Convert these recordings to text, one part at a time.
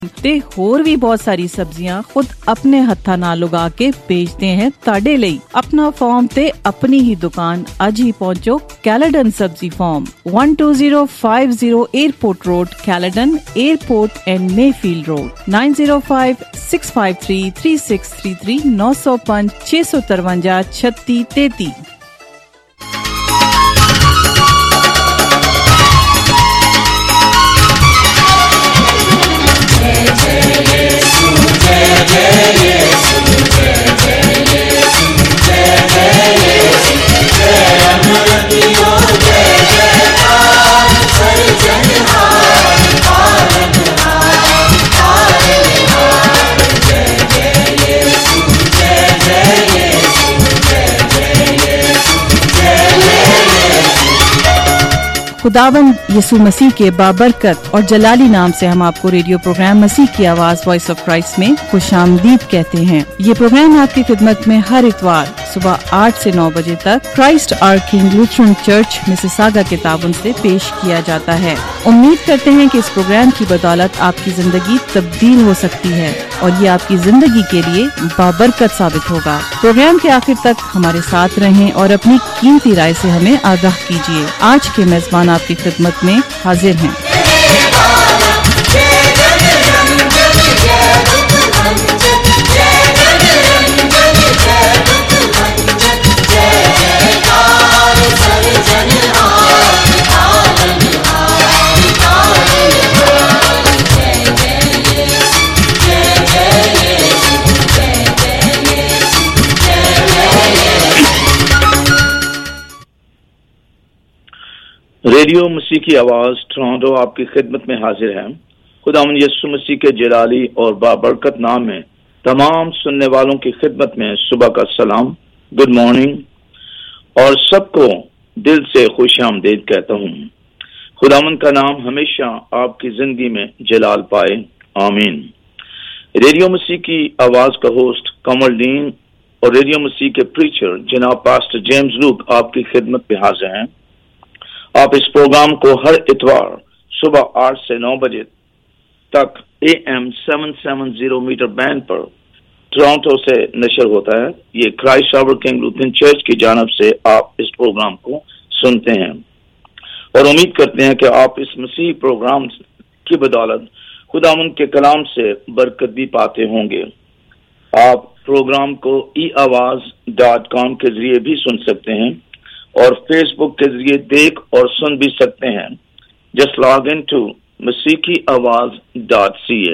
ਤੇ ਹੋਰ ਵੀ ਬਹੁਤ ਸਾਰੀ ਸਬਜ਼ੀਆਂ ਖੁਦ ਆਪਣੇ ਹੱਥਾਂ ਨਾਲ ਉਗਾ ਕੇ ਵੇਚਦੇ हैं ਤੁਹਾਡੇ ਲਈ। ਆਪਣਾ ਫਾਰਮ ਤੇ ਆਪਣੀ ਹੀ ਦੁਕਾਨ ਅੱਜ ਹੀ ਪਹੁੰਚੋ ਕੈਲੇਡਨ ਸਬਜ਼ੀ farm 12050 airport road Caledon airport and Mayfield road 9056533633 905 653 3633। खुदावंद यीशु मसीह के बाबरकत और जलाली नाम से हम आपको रेडियो प्रोग्राम मसीह की आवाज वॉइस ऑफ क्राइस्ट में खुशामदीद कहते हैं। ये प्रोग्राम आपकी खिदमत में हर इतवार सुबह 8 से 9 बजे तक Christ our King Lutheran church Mississauga के ताबन से पेश किया जाता है। उम्मीद करते हैं कि इस प्रोग्राम की बदौलत आपकी जिंदगी तब्दील हो सकती है और ये आपकी जिंदगी के लिए बाबरकत साबित होगा। प्रोग्राम के आखिर तक हमारे साथ रहें और अपनी कीमती राय से हमें आगाह कीजिए। आज के मेजबान आपकी खिदमत में हाजिर हैं। रेडियो मसीह की आवाज टोरंटो आपकी खिदमत में हाजिर है। खुदावंद यीशु मसीह के जलाली और बाबरकत नाम में तमाम सुनने वालों की खिदमत में सुबह का सलाम, गुड मॉर्निंग और सबको दिल से खुशामदीद कहता हूँ। खुदावंद का नाम हमेशा आपकी जिंदगी में जलाल पाए, आमीन। रेडियो मसीह की आवाज का होस्ट कमलदीन और रेडियो मसीह के प्रीचर जनाब पास्टर जेम्स लूक आपकी खिदमत में हाजिर हैं। आप इस प्रोग्राम को हर इतवार सुबह 8 से 9 बजे तक AM 770 मीटर बैंड पर टोरंटो से नशर होता है। ये Christ our King Lutheran church की जानब से आप इस प्रोग्राम को सुनते हैं और उम्मीद करते हैं कि आप इस मसीह प्रोग्राम की बदौलत खुदावंद के कलाम से बरकत भी पाते होंगे। आप प्रोग्राम को eawaz.com के जरिए भी सुन सकते हैं और फेसबुक के जरिए देख और सुन भी सकते हैं। Just log in to masihiawaz.ca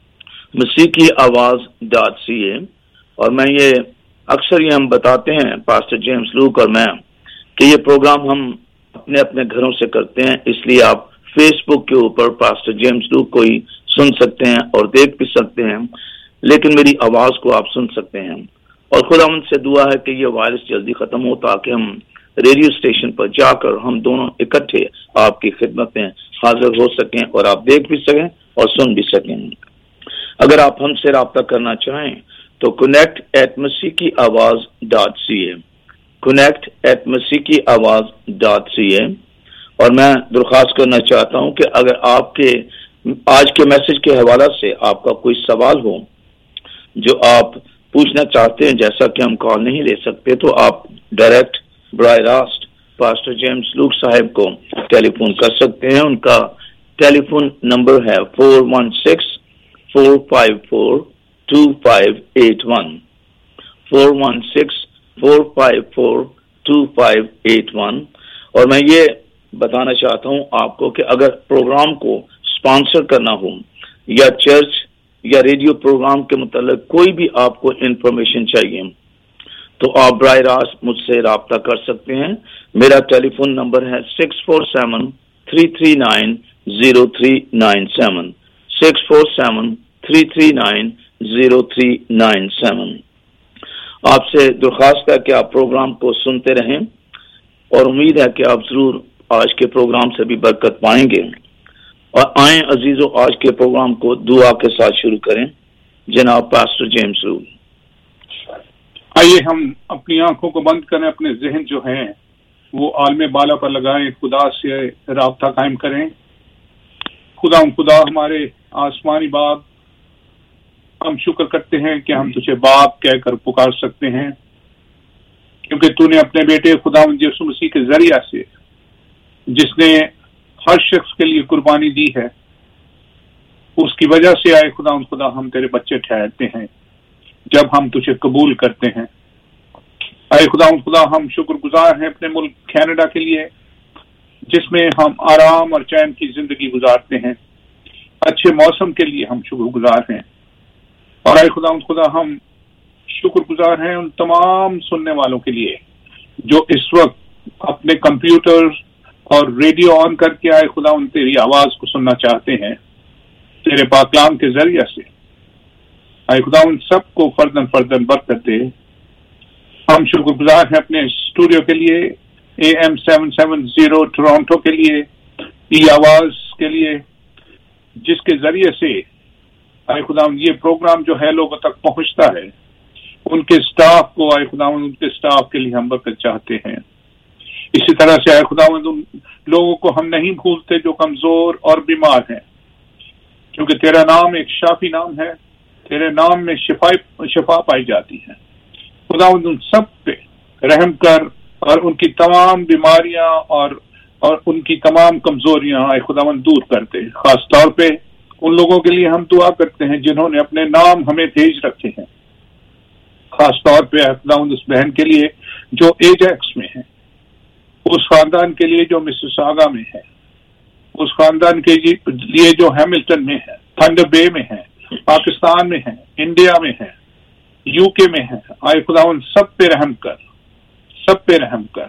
masihiawaz.ca। और मैं ये अक्सर ये हम बताते हैं पास्टर जेम्स लूक और मैं कि ये प्रोग्राम हम अपने अपने घरों से करते हैं, इसलिए आप फेसबुक के ऊपर पास्टर जेम्स लूक को ही सुन सकते हैं और देख भी सकते हैं, लेकिन मेरी आवाज को आप सुन सकते हैं। और खुदावंद से दुआ है कि ये वायरस जल्दी खत्म हो ताकि हम रेडियो स्टेशन पर जाकर हम दोनों इकट्ठे आपकी खिदमत में हाजिर हो सकें और आप देख भी सकें और सुन भी सकें। अगर आप हमसे राब्ता करना चाहें तो connect@masihiawaz.ca connect@masihiawaz.ca। और मैं दरख्वास्त करना चाहता हूं कि अगर आपके आज के मैसेज के हवाला से आपका कोई सवाल हो जो आप पूछना चाहते हैं, जैसा कि हम कॉल नहीं ले सकते, तो आप डायरेक्ट बराह रास्त पास्टर जेम्स लूक साहब को टेलीफोन कर सकते हैं। उनका टेलीफोन नंबर है 416-454-2581 416-454-2581। और मैं ये बताना चाहता हूं आपको कि अगर प्रोग्राम को स्पॉन्सर करना हो या चर्च या रेडियो प्रोग्राम के मुताल्लिक कोई भी आपको इंफॉर्मेशन चाहिए तो आप बराह रास्त मुझसे राब्ता कर सकते हैं। मेरा टेलीफोन नंबर है 647-339-0397 647-339-0397। आपसे दरख्वास्त है कि आप प्रोग्राम को सुनते रहें और उम्मीद है कि आप जरूर आज के प्रोग्राम से भी बरकत पाएंगे। और आए अजीजों, आज के प्रोग्राम को दुआ के साथ शुरू करें। जनाब पास्टर जेम्स लूक। आइए हम अपनी आंखों को बंद करें, अपने जहन जो हैं वो आलमे बाला पर लगाएं, खुदा से राब्ता कायम करें। खुदा हमारे आसमानी बाप, ہم شکر کرتے ہیں کہ ہم تجھے باپ کہہ کر پکار سکتے ہیں، کیونکہ تو نے اپنے بیٹے خداوند یسوع مسیح کے ذریعہ سے، جس نے ہر شخص کے لیے قربانی دی ہے، اس کی وجہ سے آئے خدا ہم تیرے بچے ٹھہرتے ہیں جب ہم تجھے قبول کرتے ہیں۔ آئے خدا ہم شکر گزار ہیں اپنے ملک کینیڈا کے لیے، جس میں ہم آرام اور چین کی زندگی گزارتے ہیں، اچھے موسم کے لیے ہم شکر گزار ہیں۔ اور آئے خدا ہم شکر گزار ہیں ان تمام سننے والوں کے لیے جو اس وقت اپنے کمپیوٹر اور ریڈیو آن کر کے آئے خدا ان تیری آواز کو سننا چاہتے ہیں تیرے پاکلام کے ذریعے سے۔ آئے خدا ان سب کو فردن فردن برکت دے۔ ہم شکر گزار ہیں اپنے اسٹوڈیو کے لیے، AM 770 ٹورانٹو کے لیے، ای آواز کے لیے، جس کے ذریعے سے آئے خدا یہ پروگرام جو ہے لوگوں تک پہنچتا ہے۔ ان کے سٹاف کو آئے خدا ان کے سٹاف کے لیے ہم برکت چاہتے ہیں۔ اسی طرح سے آئے خدا ان لوگوں کو ہم نہیں بھولتے جو کمزور اور بیمار ہیں، کیونکہ تیرا نام ایک شافی نام ہے، تیرے نام میں شفا پائی جاتی ہے۔ خدا ان سب پہ رحم کر اور ان کی تمام بیماریاں اور ان کی تمام کمزوریاں آئے خداوند دور کر دے۔ خاص طور پہ ان لوگوں کے لیے ہم دعا کرتے ہیں جنہوں نے اپنے نام ہمیں بھیج رکھے ہیں، خاص طور پہ خداوند اس بہن کے لیے جو ایجیکس میں ہے، اس خاندان کے لیے جو مسیساگا میں ہے، اس خاندان کے لیے جو ہیملٹن میں ہے، تھنڈر بے میں ہے، پاکستان میں ہے، انڈیا میں ہے، UK میں ہے۔ آئے خداوند سب پہ رحم کر، سب پہ رحم کر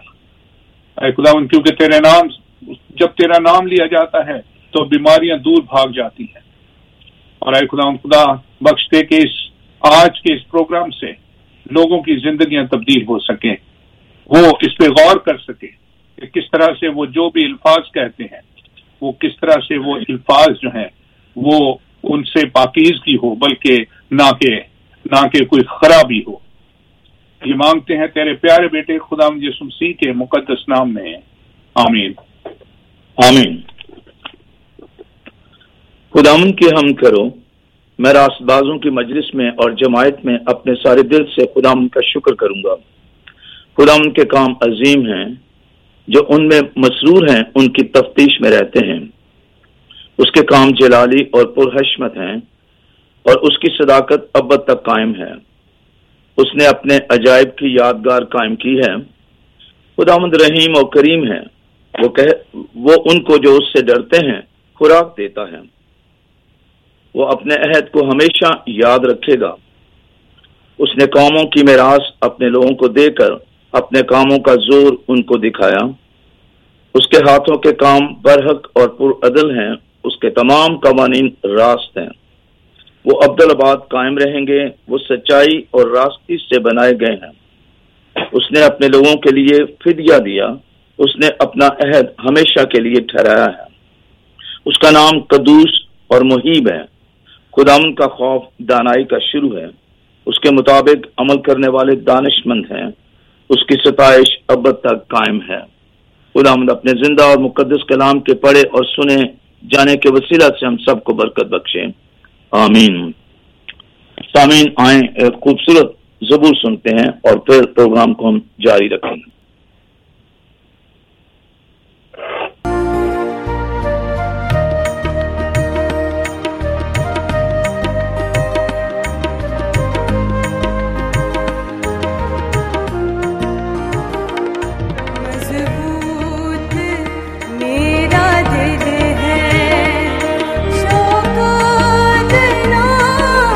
اے خداوند، کیونکہ تیرے نام، جب تیرا نام لیا جاتا ہے تو بیماریاں دور بھاگ جاتی ہیں۔ اور اے خدا بخش دے کہ آج کے اس پروگرام سے لوگوں کی زندگیاں تبدیل ہو سکیں، وہ اس پہ غور کر سکیں کہ کس طرح سے وہ جو بھی الفاظ کہتے ہیں وہ کس طرح سے وہ الفاظ جو ہیں وہ ان سے پاکیزگی ہو، بلکہ نہ کہ کوئی خرابی ہو۔ یہ مانگتے ہیں تیرے پیارے بیٹے خداوند یسوع مسیح کے مقدس نام میں، آمین آمین۔ خداوند کی حمد کرو، میں راست بازوں کی مجلس میں اور جماعت میں اپنے سارے دل سے خداوند کا شکر کروں گا۔ خداوند کے کام عظیم ہیں، جو ان میں مسرور ہیں ان کی تفتیش میں رہتے ہیں۔ اس کے کام جلالی اور پرحشمت ہیں، اور اس کی صداقت ابد تک قائم ہے۔ اس نے اپنے عجائب کی یادگار قائم کی ہے۔ خداوند رحیم اور کریم ہے، وہ ان کو جو اس سے ڈرتے ہیں خوراک دیتا ہے۔ وہ اپنے عہد کو ہمیشہ یاد رکھے گا۔ اس نے قوموں کی میراث اپنے لوگوں کو دے کر اپنے کاموں کا زور ان کو دکھایا۔ اس کے ہاتھوں کے کام برحق اور پرعدل ہیں، اس کے تمام قوانین راست ہیں۔ وہ ابدالآباد قائم رہیں گے، وہ سچائی اور راستی سے بنائے گئے ہیں۔ اس نے اپنے لوگوں کے لیے فدیہ دیا، اس نے اپنا عہد ہمیشہ کے لیے ٹھہرایا ہے۔ اس کا نام قدوس اور محیب ہے۔ خداوند کا خوف دانائی کا شروع ہے، اس کے مطابق عمل کرنے والے دانش مند ہیں، اس کی ستائش ابد تک قائم ہے۔ خداوند اپنے زندہ اور مقدس کلام کے پڑھے اور سنے جانے کے وسیلہ سے ہم سب کو برکت بخشے، آمین۔ سامعین، آئیں ایک خوبصورت زبور سنتے ہیں اور پھر پروگرام کو ہم جاری رکھیں گے۔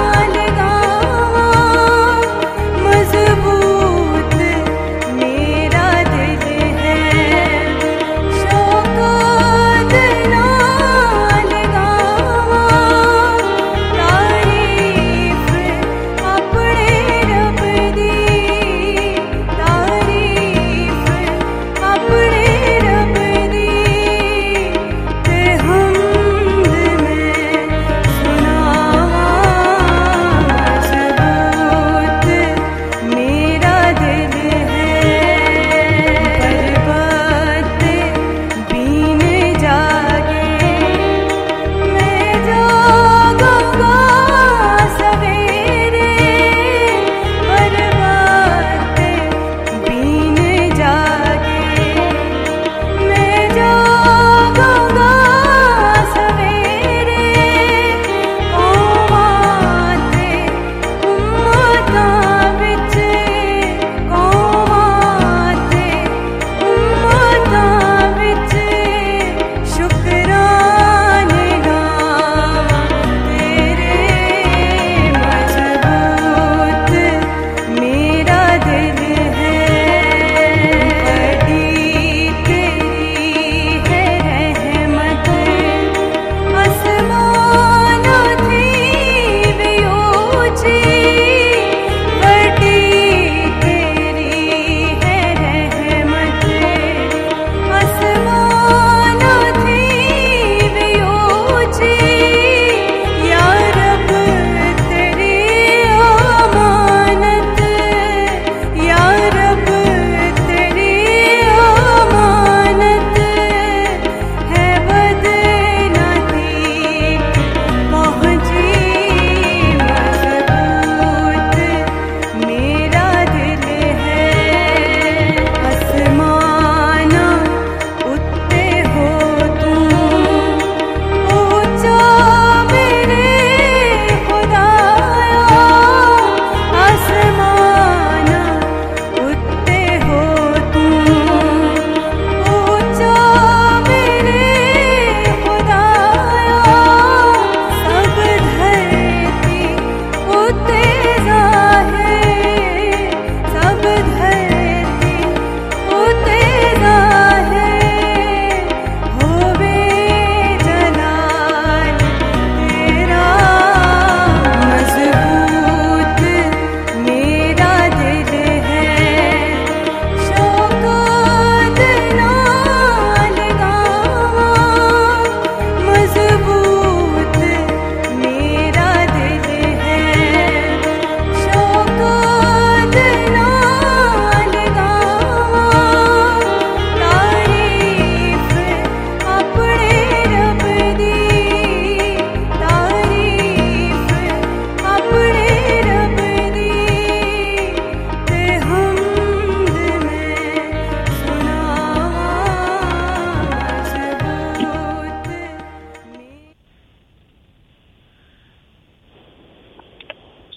میرا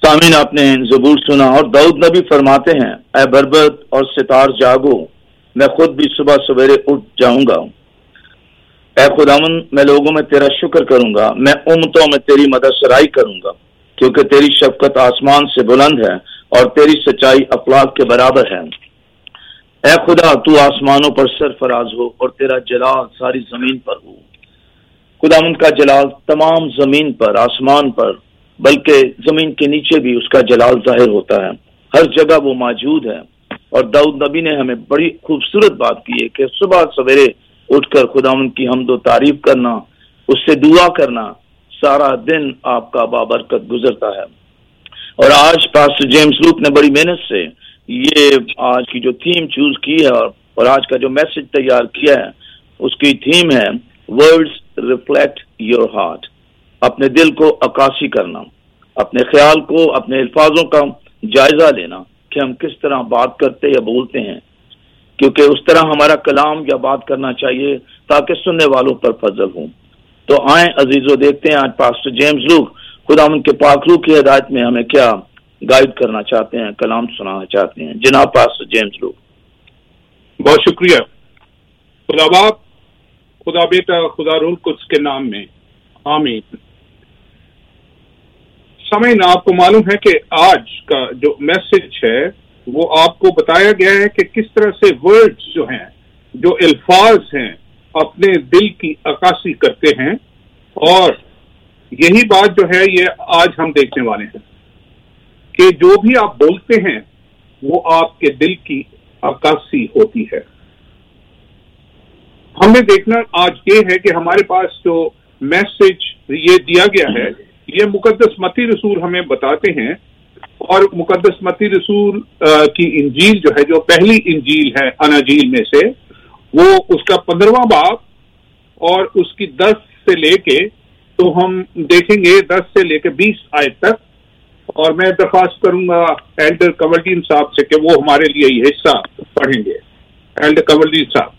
سامعین، آپ نے زبور سنا اور داؤد نبی فرماتے ہیں، اے بربت اور ستار جاگو، میں خود بھی صبح سویرے اٹھ جاؤں گا۔ اے خداوند، میں لوگوں میں تیرا شکر کروں گا، میں امتوں میں تیری مدد سرائی کروں گا، کیونکہ تیری شفقت آسمان سے بلند ہے اور تیری سچائی افلاک کے برابر ہے۔ اے خدا، تو آسمانوں پر سرفراز ہو اور تیرا جلال ساری زمین پر ہو۔ خداوند کا جلال تمام زمین پر، آسمان پر، بلکہ زمین کے نیچے بھی اس کا جلال ظاہر ہوتا ہے، ہر جگہ وہ موجود ہے۔ اور داؤد نبی نے ہمیں بڑی خوبصورت بات کی ہے کہ صبح سویرے اٹھ کر خداوند کی حمد و تعریف کرنا، اس سے دعا کرنا، سارا دن آپ کا بابرکت گزرتا ہے۔ اور آج پاسٹر جیمز لوک نے بڑی محنت سے یہ آج کی جو تھیم چوز کی ہے اور آج کا جو میسج تیار کیا ہے، اس کی تھیم ہے ورڈز ریفلیکٹ یور ہارٹ، اپنے دل کو عکاسی کرنا، اپنے خیال کو، اپنے الفاظوں کا جائزہ لینا کہ ہم کس طرح بات کرتے یا بولتے ہیں، کیونکہ اس طرح ہمارا کلام یا بات کرنا چاہیے تاکہ سننے والوں پر فضل ہوں۔ تو آئیں عزیزو، دیکھتے ہیں آج پاسٹر جیمز لوک خداوند کے پاک روح کی ہدایت میں ہمیں کیا گائیڈ کرنا چاہتے ہیں، کلام سنانا چاہتے ہیں۔ جناب پاسٹر جیمز لوک۔ بہت شکریہ۔ خدا باپ، خدا بیٹا، خدا روح القدس کے نام میں آمین۔ سامعین، آپ کو معلوم ہے کہ آج کا جو میسج ہے وہ آپ کو بتایا گیا ہے کہ کس طرح سے ورڈز جو ہیں، جو الفاظ ہیں، اپنے دل کی عکاسی کرتے ہیں، اور یہی بات جو ہے یہ آج ہم دیکھنے والے ہیں کہ جو بھی آپ بولتے ہیں وہ آپ کے دل کی عکاسی ہوتی ہے۔ ہمیں دیکھنا آج یہ ہے کہ ہمارے پاس جو میسج یہ دیا گیا ہے، یہ مقدس متی رسول ہمیں بتاتے ہیں، اور مقدس متی رسول کی انجیل جو ہے، جو پہلی انجیل ہے اناجیل میں سے، وہ اس کا 15واں باب اور اس کی 10 سے لے کے، تو ہم دیکھیں گے 10 سے لے کے 20 آیت تک، اور میں درخواست کروں گا ایلڈر کنورڈین صاحب سے کہ وہ ہمارے لیے یہ حصہ پڑھیں گے۔ ایلڈر کنورڈین صاحب۔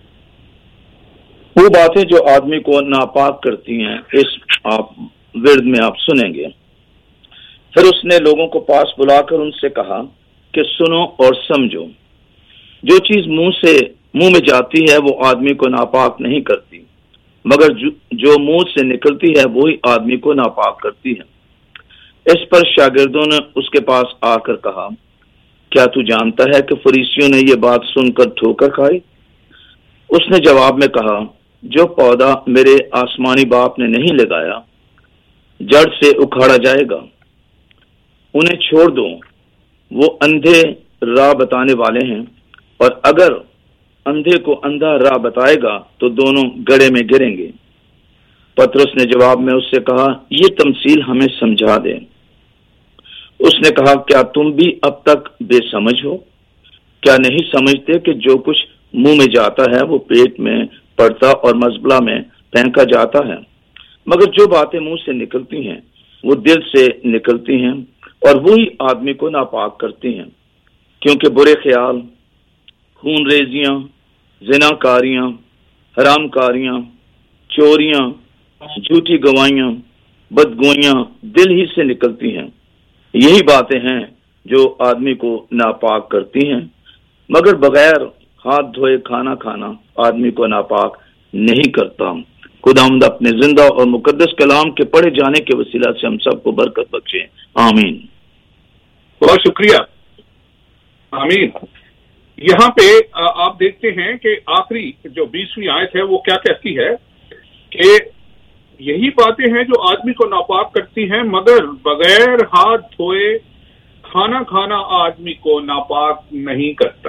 وہ باتیں جو آدمی کو ناپاک کرتی ہیں، اس آپ ورد میں آپ سنیں گے۔ پھر اس نے لوگوں کو پاس بلا کر ان سے کہا کہ سنو اور سمجھو، جو چیز منہ میں جاتی ہے وہ آدمی کو ناپاک نہیں کرتی، مگر جو منہ سے نکلتی ہے وہی آدمی کو ناپاک کرتی ہے۔ اس پر شاگردوں نے اس کے پاس آ کر کہا، کیا تو جانتا ہے کہ فریسیوں نے یہ بات سن کر ٹھوکر کھائی؟ اس نے جواب میں کہا، جو پودا میرے آسمانی باپ نے نہیں لگایا جڑ سے اکھاڑا جائے گا۔ انہیں چھوڑ دو، وہ اندھے راہ بتانے والے ہیں، اور اگر اندھے کو اندھا راہ بتائے گا تو دونوں گڑھے میں گریں گے۔ پترس نے جواب میں اس سے کہا، یہ تمثیل ہمیں سمجھا دے۔ اس نے کہا، کیا تم بھی اب تک بے سمجھ ہو؟ کیا نہیں سمجھتے کہ جو کچھ منہ میں جاتا ہے وہ پیٹ میں پڑتا اور مزبلہ میں پھینکا جاتا ہے؟ مگر جو باتیں منہ سے نکلتی ہیں وہ دل سے نکلتی ہیں، اور وہی آدمی کو ناپاک کرتی ہیں، کیونکہ برے خیال، خون ریزیاں، زنا کاریاں، حرام کاریاں، چوریاں، جھوٹی گواہیاں، بدگوئیاں دل ہی سے نکلتی ہیں۔ یہی باتیں ہیں جو آدمی کو ناپاک کرتی ہیں، مگر بغیر ہاتھ دھوئے کھانا کھانا آدمی کو ناپاک نہیں کرتا۔ خداوند اپنے زندہ اور مقدس کلام کے پڑھے جانے کے وسیلہ سے ہم سب کو برکت بخشے، آمین۔ بہت شکریہ، آمین۔ یہاں پہ آپ دیکھتے ہیں کہ آخری جو 20ویں آیت ہے وہ کیا کہتی ہے کہ یہی باتیں ہیں جو آدمی کو ناپاک کرتی ہیں، مگر بغیر ہاتھ دھوئے کھانا کھانا آدمی کو ناپاک نہیں کرتا۔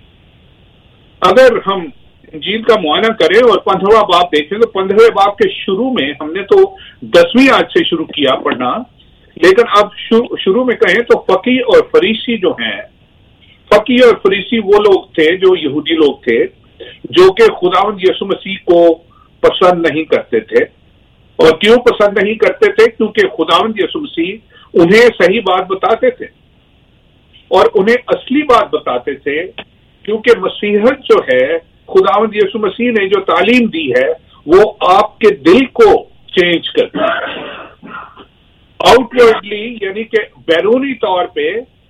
اگر ہم انجیل کا معائنہ کریں اور 15واں باب دیکھیں تو 15ویں باب کے شروع میں ہم نے تو 10ویں آیت سے شروع کیا پڑھنا، لیکن اب شروع میں کہیں تو فقی اور فریسی جو ہیں، فقی اور فریسی وہ لوگ تھے جو یہودی لوگ تھے جو کہ خداوند یسوع مسیح کو پسند نہیں کرتے تھے۔ اور کیوں پسند نہیں کرتے تھے؟ کیونکہ خداوند یسوع مسیح انہیں صحیح بات بتاتے تھے اور انہیں اصلی بات بتاتے تھے، کیونکہ مسیحیت جو ہے، خداوند یسوع مسیح نے جو تعلیم دی ہے وہ آپ کے دل کو چینج کرتی ہے۔ आउटवर्डली यानी कि बैरूनी तौर पे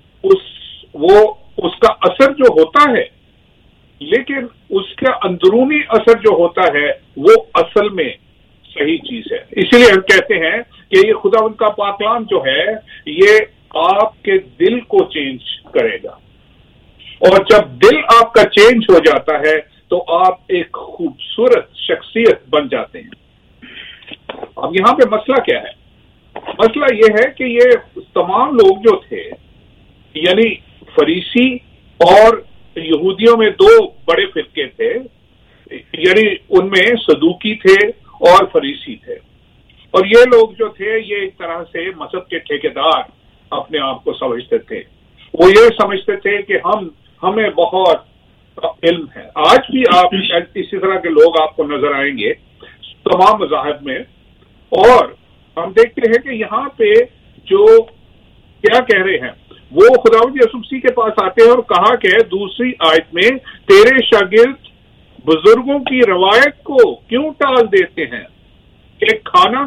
उसका असर जो होता है, लेकिन उसका अंदरूनी असर जो होता है वो असल में सही चीज है। इसीलिए हम कहते हैं कि ये खुदावंद का पाकलाम जो है ये आपके दिल को चेंज करेगा, और जब दिल आपका चेंज हो जाता है तो आप एक खूबसूरत शख्सियत बन जाते हैं। अब यहां पे मसला क्या है? मसला ये है कि ये तमाम लोग जो थे, यानी फरीसी और यहूदियों में दो बड़े फिरके थे, यानी उनमें सदूकी थे और फरीसी थे, और ये लोग जो थे ये एक तरह से मजहब के ठेकेदार अपने आप को समझते थे। वो ये समझते थे कि हमें बहुत इल्म है। आज भी आप इसी तरह के लोग आपको नजर आएंगे तमाम मज़ाहिब में, और हम देखते हैं कि यहाँ पे जो क्या कह रहे हैं वो खुदावंद यीशु मसीह के पास आते हैं और कहा कि दूसरी आयत में तेरे शागिर्द बुजुर्गों की रवायत को क्यों टाल देते हैं कि खाना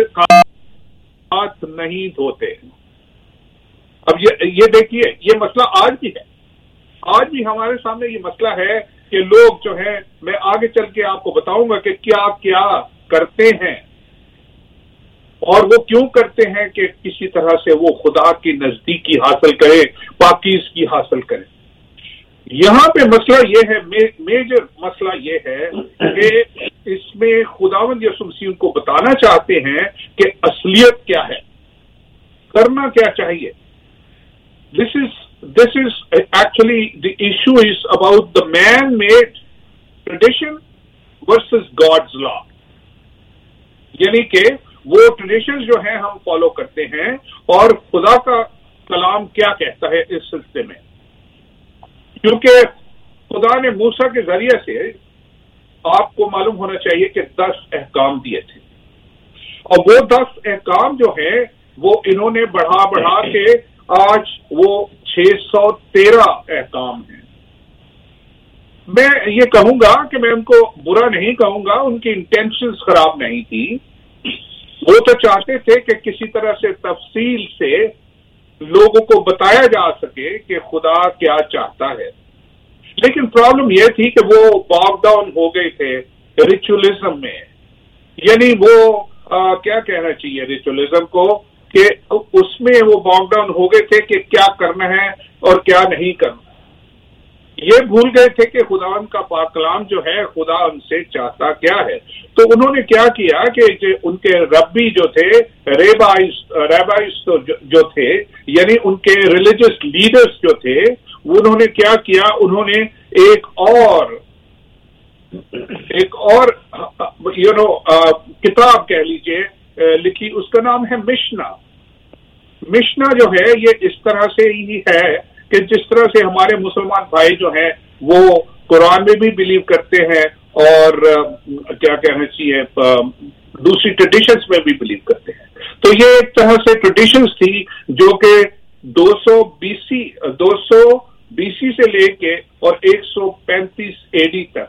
हाथ नहीं धोते। अब ये देखिए, ये मसला आज भी है, आज भी हमारे सामने ये मसला है कि लोग जो है, मैं आगे चल के आपको बताऊंगा कि क्या क्या करते हैं और वो क्यों करते हैं कि किसी तरह से वो खुदा की नजदीकी हासिल करे, पाकीज़गी हासिल करे। यहां पे मसला ये है, मेजर मसला ये है कि इसमें खुदावंद यीशु मसीह उनको बताना चाहते हैं कि असलियत क्या है, करना क्या चाहिए। This is actually the issue is about the man-made tradition versus God's law। यानी कि वो ट्रेडिशंस जो हैं हम फॉलो करते हैं और खुदा का कलाम क्या कहता है इस सिलसिले में, क्योंकि खुदा ने मूसा के जरिए से आपको मालूम होना चाहिए कि 10 अहकाम दिए थे, और वो 10 अहकाम जो है वो इन्होंने बढ़ा के आज वो 613 अहकाम हैं। मैं ये कहूंगा कि मैं उनको बुरा नहीं कहूंगा, उनकी इंटेंशंस खराब नहीं थी। वो तो चाहते थे कि किसी तरह से तफसील से लोगों को बताया जा सके कि खुदा क्या चाहता है, लेकिन प्रॉब्लम यह थी कि वो बॉग डाउन हो गए थे रिचुअलिज्म में। यानी वो क्या कहना चाहिए रिचुअलिज्म को, कि उसमें वो बॉग डाउन हो गए थे कि क्या करना है और क्या नहीं करना। ये भूल गए थे कि खुदावंद का पाक कलाम जो है खुदा उनसे चाहता क्या है। तो उन्होंने क्या किया कि उनके रब्बी जो थे, रैबाइस जो थे, यानी उनके रिलीजियस लीडर्स जो थे, उन्होंने क्या किया, उन्होंने एक और किताब कह लीजिए लिखी, उसका नाम है मिशना। मिशना जो है ये इस तरह से ही है कि जिस तरह से हमारे मुसलमान भाई जो हैं वो कुरान में भी बिलीव करते हैं और क्या कहना चाहिए दूसरी ट्रेडिशंस में भी बिलीव करते हैं। तो ये एक तरह से ट्रेडिशंस थी जो कि 200 BC से लेके और 135 AD तक,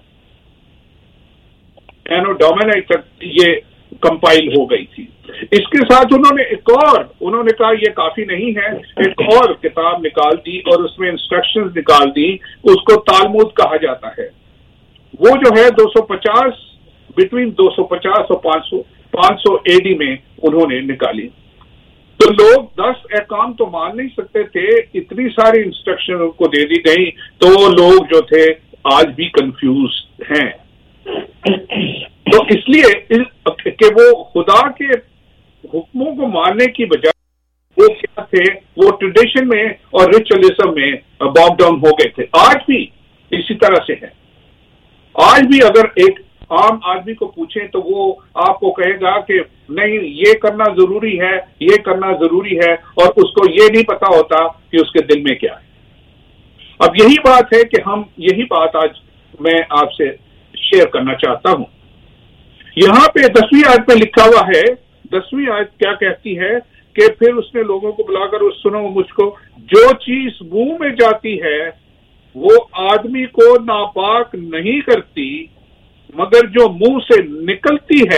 एनो डोमिनी तक ये कंपाइल हो गई थी। इसके साथ उन्होंने कहा ये काफी नहीं है, एक और किताब निकाल दी और उसमें इंस्ट्रक्शंस निकाल दी, उसको तालमुद कहा जाता है। वो जो है 250 बिटवीन 250 और 500 AD में उन्होंने निकाली। तो लोग 10 अहकाम तो मान नहीं सकते थे, इतनी सारी इंस्ट्रक्शन उनको दे दी गई, तो लोग जो थे आज भी कंफ्यूज हैं। तो इसलिए कि वो खुदा के हुक्मों को मानने की बजाय वो क्या थे, वो ट्रेडिशन में और रिचुअलिज्म में बॉग डाउन हो गए थे। आज भी इसी तरह से है। आज भी अगर एक आम आदमी को पूछें तो वो आपको कहेगा कि नहीं ये करना जरूरी है, ये करना जरूरी है, और उसको ये नहीं पता होता कि उसके दिल में क्या है। अब यही बात है कि यही बात आज मैं आपसे शेयर करना चाहता हूं। यहां पे 10वीं आयत में लिखा हुआ है, 10वीं आयत क्या कहती है कि फिर उसने लोगों को बुलाकर सुनो मुझको, जो चीज मुंह में जाती है वो आदमी को नापाक नहीं करती, मगर जो मुंह से निकलती है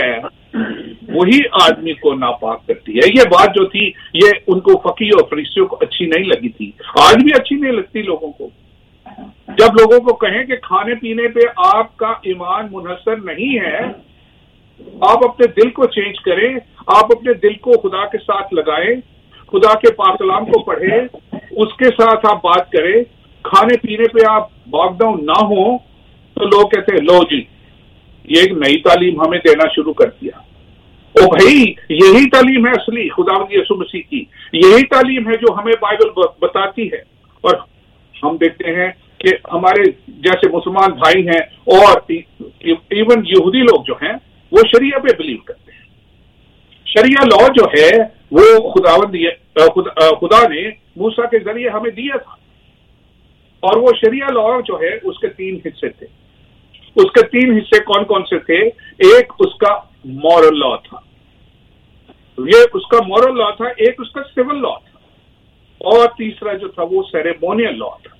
वही आदमी को नापाक करती है। ये बात जो थी ये उनको फकी और फरिश्तियों को अच्छी नहीं लगी थी, आज भी अच्छी नहीं लगती लोगों को। जब लोगों को कहें कि खाने पीने पे आपका ईमान मुनहसर नहीं है, आप अपने दिल को चेंज करें, आप अपने दिल को खुदा के साथ लगाएं, खुदा के पाक कलाम को पढ़ें, उसके साथ आप बात करें, खाने पीने पे आप बॉकडाउन ना हो, तो लोग कहते हैं लो जी ये एक नई तालीम हमें देना शुरू कर दिया। ओ भाई, यही तालीम है असली खुदावंद यीशु मसीह की, यही तालीम है जो हमें बाइबल बताती है। और हम देखते हैं कि हमारे जैसे मुसलमान भाई हैं और इवन यहूदी लोग जो हैं वो शरिया पे बिलीव करते हैं। शरिया लॉ जो है वो खुदा ने मूसा के जरिए हमें दिया था, और वो शरिया लॉ जो है उसके 3 हिस्से थे। उसके 3 हिस्से कौन कौन से थे? एक उसका मॉरल लॉ था, ये उसका मॉरल लॉ था, एक उसका सिविल लॉ था, और तीसरा जो था वो सेरेमोनियल लॉ था।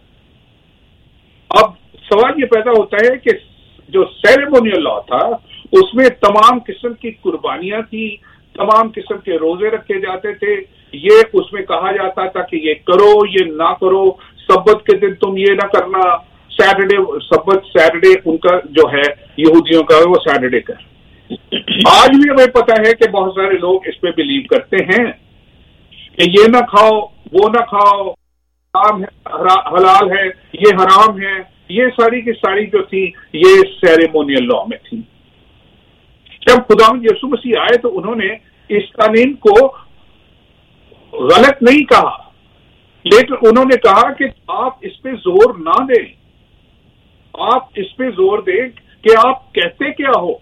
अब सवाल ये पैदा होता है कि जो सेरेमोनियल लॉ था उसमें तमाम किस्म की कुर्बानियां थी, तमाम किस्म के रोजे रखे जाते थे, ये उसमें कहा जाता था कि ये करो ये ना करो, सब्बत के दिन तुम ये ना करना, सैटरडे उनका जो है यहूदियों का वो सैटरडे का। आज भी हमें पता है कि बहुत सारे लोग इस पे बिलीव करते हैं कि ये ना खाओ वो ना खाओ, हलाल है ये हराम है, ये सारी की सारी जो थी ये सेरेमोनियल लॉ में थी। जब खुदावंद यीशु मसीह आए तो उन्होंने इस कानून को गलत नहीं कहा, लेकिन उन्होंने कहा कि आप इस पे जोर ना दें, आप इस पे जोर दें कि आप कहते क्या हो।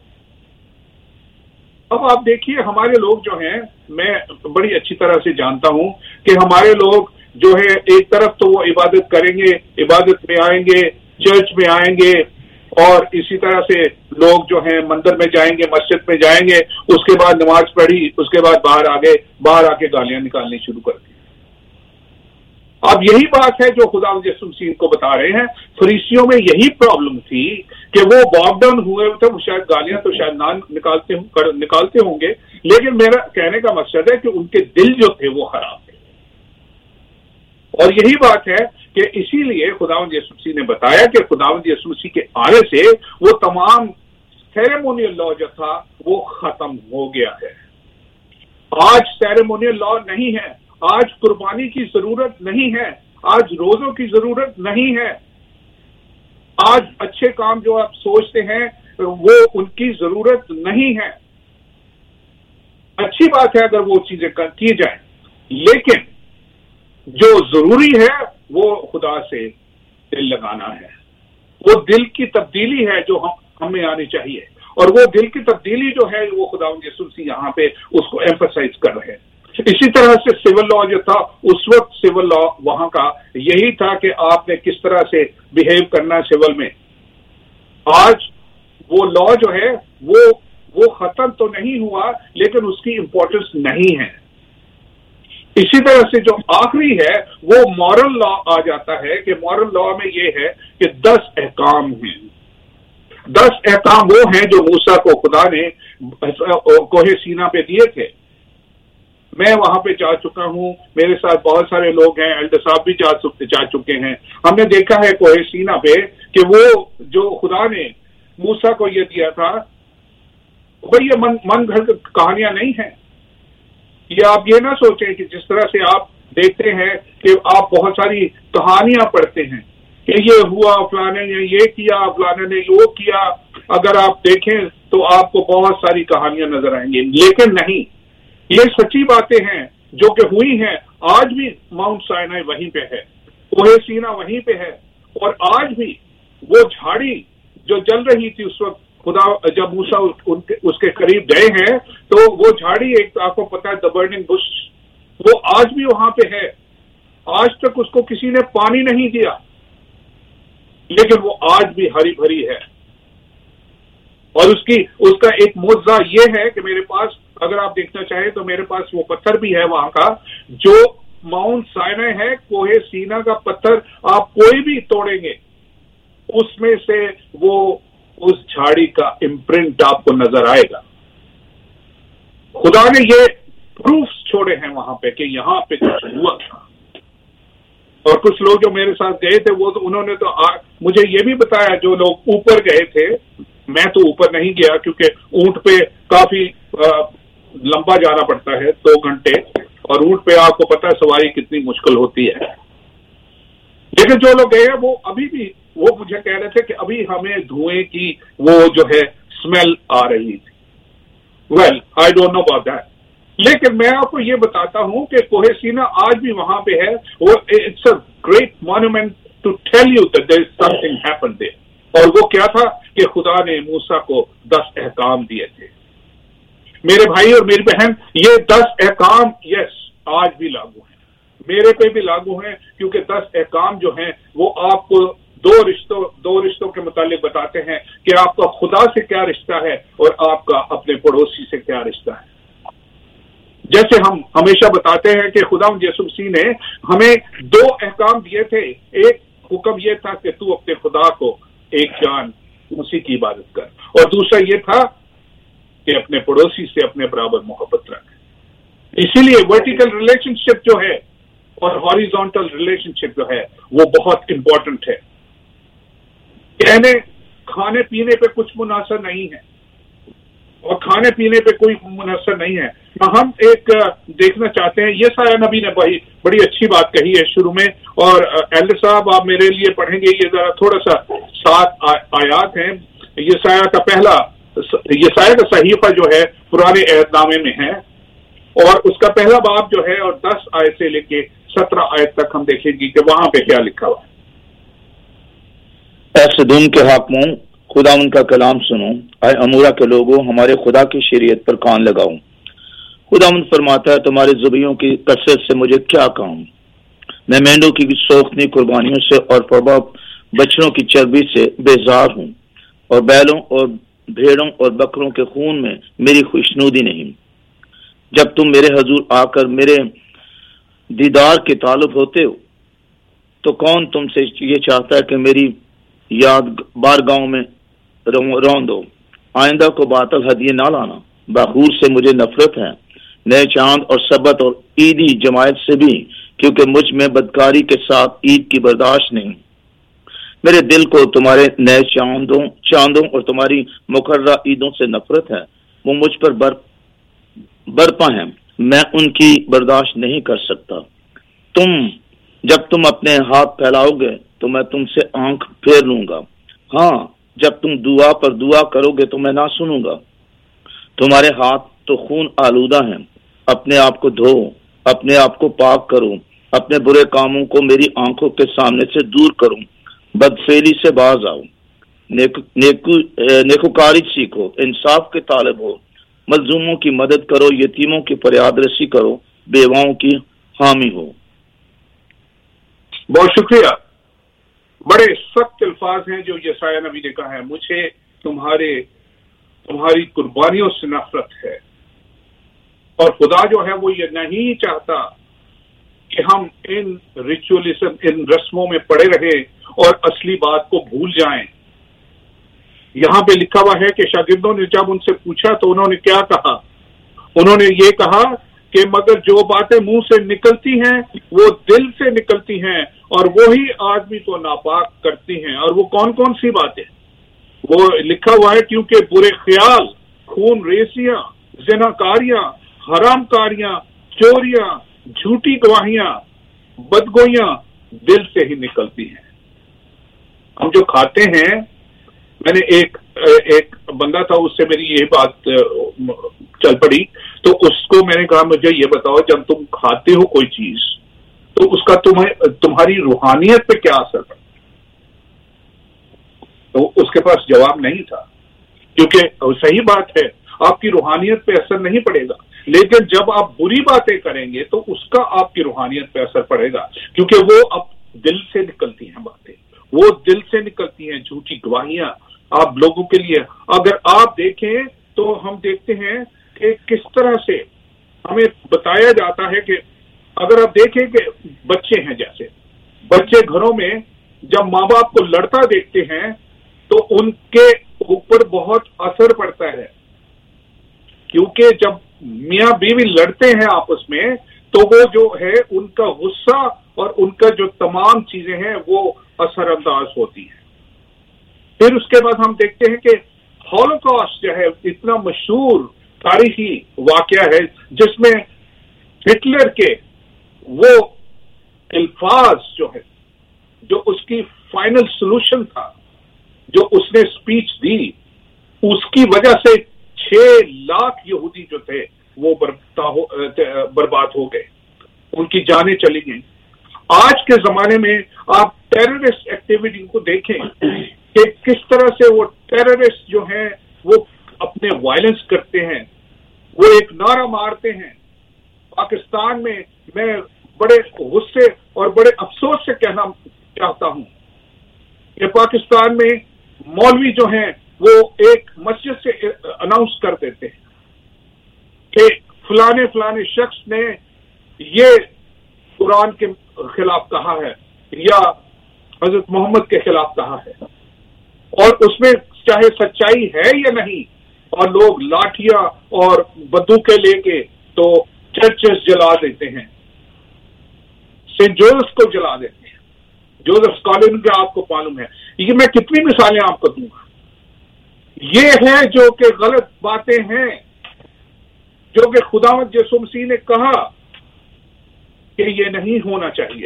अब आप देखिए हमारे लोग जो हैं, मैं बड़ी अच्छी तरह से जानता हूं कि हमारे लोग जो है एक तरफ तो वो इबादत करेंगे, इबादत में आएंगे, चर्च में आएंगे, और इसी तरह से लोग जो हैं मंदिर में जाएंगे, मस्जिद में जाएंगे, उसके बाद नमाज पढ़ी, उसके बाद बाहर आके गालियां निकालनी शुरू कर दी। अब यही बात है जो खुदावंद यीशु मसीह को बता रहे हैं। फरीसियों में यही प्रॉब्लम थी कि वो लॉकडाउन हुए थे, वो शायद गालियां तो शायद ना निकालते होंगे, लेकिन मेरा कहने का मकसद है कि उनके दिल जो थे वो खराब थे। और यही बात है कि इसीलिए खुदावंद यीशु मसीह ने बताया कि खुदावंद यीशु मसीह के आने से वो तमाम सेरेमोनियल लॉ जो था वो खत्म हो गया है। आज सेरेमोनियल लॉ नहीं है, आज कुर्बानी की जरूरत नहीं है, आज रोजों की जरूरत नहीं है, आज अच्छे काम जो आप सोचते हैं वो उनकी जरूरत नहीं है। अच्छी बात है अगर वो चीजें की जाए, लेकिन जो जरूरी है वो खुदा से दिल लगाना है, वो दिल की तब्दीली है जो हमें आनी चाहिए, और वो दिल की तब्दीली जो है वो खुदावंद यीशु मसीह यहाँ पे उसको एम्फसाइज कर रहे हैं। इसी तरह से सिविल लॉ जो था उस वक्त, सिविल लॉ वहां का यही था कि आपने किस तरह से बिहेव करना है सिविल में। आज वो लॉ जो है वो खत्म तो नहीं हुआ, लेकिन उसकी इंपॉर्टेंस नहीं है। इसी तरह से जो आखिरी है वो मॉरल लॉ आ जाता है कि मॉरल लॉ में ये है कि 10 अहकाम हैं। 10 अहकाम वो हैं जो मूसा को खुदा ने कोहे सीना पे दिए थे। मैं वहां पे जा चुका हूं, मेरे साथ बहुत सारे लोग हैं, एल्डर साहब भी जा चुके हैं। हमने देखा है कोहे सीना पे कि वो जो खुदा ने मूसा को ये दिया था, भाई ये मन घड़ कहानियां नहीं है। ये आप ये ना सोचें कि जिस तरह से आप देखते हैं कि आप बहुत सारी कहानियां पढ़ते हैं कि ये हुआ, फलाने ने ये किया, फलाने ने वो किया। अगर आप देखें तो आपको बहुत सारी कहानियां नजर आएंगी, लेकिन नहीं, ये सच्ची बातें हैं जो कि हुई हैं। आज भी माउंट साइनाई वहीं पे है, कोहे सीना वहीं पे है, और आज भी वो झाड़ी जो जल रही थी उस वक्त खुदा जब मूसा उसके करीब गए हैं, तो वो झाड़ी एक आपको पता है द बर्निंग बुश, वो आज भी वहां पे है। आज तक उसको किसी ने पानी नहीं दिया, लेकिन वो आज भी हरी भरी है। और उसका एक मुआवजा ये है कि मेरे पास, अगर आप देखना चाहें तो मेरे पास वो पत्थर भी है वहां का, जो माउंट साइनाई है, कोहे सीना का पत्थर आप कोई भी तोड़ेंगे उसमें से वो उस झाड़ी का इम्प्रिंट आपको नजर आएगा। خدا نے یہ پروفs چھوڑے ہیں وہاں پہ کہ یہاں پہ کچھ ہوا تھا. اور کچھ لوگ جو میرے ساتھ گئے تھے وہ تو انہوں نے تو مجھے یہ بھی بتایا، جو لوگ اوپر گئے تھے، میں تو اوپر نہیں گیا کیونکہ اونٹ پہ کافی لمبا جانا پڑتا ہے 2 گھنٹے، اور اونٹ پہ آپ کو پتا ہے سواری کتنی مشکل ہوتی ہے. لیکن جو لوگ گئے وہ ابھی بھی وہ مجھے کہہ رہے تھے کہ ابھی ہمیں دھوئیں کی وہ جو ہے اسمیل آ رہی تھی. Well I don't know about that. لیکن میں آپ کو یہ بتاتا ہوں کہ کوہ سینا آج بھی وہاں پہ ہے. وہ it's a great monument to tell you that there is something happen there. اور وہ کیا تھا کہ خدا نے موسیٰ کو 10 احکام دیے تھے. میرے بھائی اور میری بہن، یہ 10 احکام یس آج بھی لاگو ہیں، میرے پہ بھی لاگو ہیں، کیونکہ 10 احکام جو ہیں وہ آپ کو دو رشتوں کے متعلق بتاتے ہیں کہ آپ کا خدا سے کیا رشتہ ہے اور آپ کا اپنے پڑوسی سے کیا رشتہ ہے. جیسے ہم ہمیشہ بتاتے ہیں کہ خداوند یسوع مسیح نے ہمیں 2 احکام دیے تھے. ایک حکم یہ تھا کہ تو اپنے خدا کو ایک جان اسی کی عبادت کر، اور دوسرا یہ تھا کہ اپنے پڑوسی سے اپنے برابر محبت رکھ. اسی لیے ورٹیکل ریلیشن شپ جو ہے اور ہاریزونٹل ریلیشن شپ جو ہے وہ بہت امپورٹنٹ ہے. کہنے کھانے پینے پہ کچھ منحصر نہیں ہے، اور کھانے پینے پہ کوئی منحصر نہیں ہے. ہم ایک دیکھنا چاہتے ہیں، یہ سایہ نبی نے بڑی اچھی بات کہی ہے شروع میں، اور ایلڈر صاحب آپ میرے لیے پڑھیں گے. یہ ذرا تھوڑا سا 7 آیات ہیں. یسایہ کا صحیفہ جو ہے پرانے عہد نامے میں ہے، اور اس کا پہلا باب جو ہے اور 10 آیت سے لے کے 17 آیت تک ہم دیکھیں گے کہ وہاں پہ کیا لکھا ہوا ہے. اے سدوم کے حاکموں، خدا ان کا کلام سنو. اے امورا کے لوگوں، ہمارے خدا کی شریعت پر کان لگاؤ. خدا ان فرماتا ہے، تمہارے ذبیحوں کی کثرت سے مجھے کیا کام؟ میں مینڈوں کی سوختنی قربانیوں سے اور بچڑوں کی چربی سے بیزار ہوں، اور بیلوں اور بھیڑوں اور بکروں کے خون میں میری خوشنودی نہیں. جب تم میرے حضور آ کر میرے دیدار کے طالب ہوتے ہو تو کون تم سے یہ چاہتا ہے کہ میری یاد بارگاہوں میں رون دو؟ آئندہ کو باطل ہدیے نہ لانا. بخور سے مجھے نفرت ہے، نئے چاند اور سبت اور عیدی جماعت سے بھی، کیونکہ مجھ میں بدکاری کے ساتھ عید کی برداشت نہیں. میرے دل کو تمہارے نئے چاندوں اور تمہاری مقررہ عیدوں سے نفرت ہے. وہ مجھ پر برپا ہیں، میں ان کی برداشت نہیں کر سکتا. جب تم اپنے ہاتھ پھیلاؤ گے تو میں تم سے آنکھ پھیر لوں گا. ہاں، جب تم دعا پر دعا کرو گے تو میں نہ سنوں گا. تمہارے ہاتھ تو خون آلودہ ہیں. اپنے آپ کو دھو، اپنے آپ کو پاک کرو، اپنے برے کاموں کو میری آنکھوں کے سامنے سے دور کرو. بدفعلی سے باز آؤ، نیکوکاری سیکھو، انصاف کے طالب ہو، مظلوموں کی مدد کرو، یتیموں کی فریاد رسی کرو، بیواؤں کی حامی ہو. بہت شکریہ. بڑے سخت الفاظ ہیں جو یسایہ نبی نے کہا ہے، مجھے تمہاری قربانیوں سے نفرت ہے. اور خدا جو ہے وہ یہ نہیں چاہتا کہ ہم ان ریچولزم، ان رسموں میں پڑے رہے اور اصلی بات کو بھول جائیں. یہاں پہ لکھا ہوا ہے کہ شاگردوں نے جب ان سے پوچھا تو انہوں نے کیا کہا؟ انہوں نے یہ کہا کہ مگر جو باتیں منہ سے نکلتی ہیں وہ دل سے نکلتی ہیں، اور وہی آدمی کو ناپاک کرتی ہیں. اور وہ کون کون سی باتیں؟ وہ لکھا ہوا ہے کیونکہ برے خیال، خون ریزیاں، زناکاریاں، حرام کاریاں، چوریاں، جھوٹی گواہیاں، بدگوئیاں دل سے ہی نکلتی ہیں. ہم جو کھاتے ہیں، میں نے ایک بندہ تھا، اس سے میری یہ بات چل پڑی، تو اس کو میں نے کہا مجھے یہ بتاؤ جب تم کھاتے ہو کوئی چیز تو اس کا تمہاری روحانیت پہ کیا اثر پڑتا؟ تو اس کے پاس جواب نہیں تھا، کیونکہ صحیح بات ہے آپ کی روحانیت پہ اثر نہیں پڑے گا، لیکن جب آپ بری باتیں کریں گے تو اس کا آپ کی روحانیت پہ اثر پڑے گا، کیونکہ وہ اب دل سے نکلتی ہیں باتیں، وہ دل سے نکلتی ہیں. جھوٹی گواہیاں آپ لوگوں کے لیے، اگر آپ دیکھیں تو ہم دیکھتے ہیں کہ کس طرح سے ہمیں بتایا جاتا ہے کہ اگر آپ دیکھیں کہ بچے ہیں، جیسے بچے گھروں میں جب ماں باپ کو لڑتا دیکھتے ہیں تو ان کے اوپر بہت اثر پڑتا ہے، کیونکہ جب میاں بیوی لڑتے ہیں آپس میں تو وہ جو ہے ان کا غصہ اور ان کا جو تمام چیزیں ہیں وہ اثر انداز ہوتی ہیں. پھر اس کے بعد ہم دیکھتے ہیں کہ ہولوکاسٹ جو ہے اتنا مشہور تاریخی واقعہ ہے جس میں ہٹلر کے وہ الفاظ جو ہے جو اس کی فائنل سولوشن تھا جو اس نے اسپیچ دی اس کی وجہ سے 6 لاکھ یہودی جو تھے وہ برباد ہو گئے, ان کی جانیں چلی گئیں. آج کے زمانے میں آپ ٹیررسٹ ایکٹیویٹی کو دیکھیں کہ کس طرح سے وہ ٹیررسٹ جو ہیں وہ اپنے وائلنس کرتے ہیں, وہ ایک نعرہ مارتے ہیں. پاکستان میں میں بڑے غصے اور بڑے افسوس سے کہنا چاہتا ہوں کہ پاکستان میں مولوی جو ہیں وہ ایک مسجد سے اناؤنس کر دیتے ہیں کہ فلانے شخص نے یہ قرآن کے خلاف کہا ہے یا حضرت محمد کے خلاف کہا ہے, اور اس میں چاہے سچائی ہے یا نہیں, اور لوگ لاٹھیاں اور بندوقیں لے کے تو چرچز جلا دیتے ہیں, سینٹ جوزف کو جلا دیتے ہیں, جوزف کالج کا آپ کو معلوم ہے. یہ میں کتنی مثالیں آپ کو دوں گا. یہ ہے جو کہ غلط باتیں ہیں جو کہ خداوند یسوع مسیح نے کہا کہ یہ نہیں ہونا چاہیے.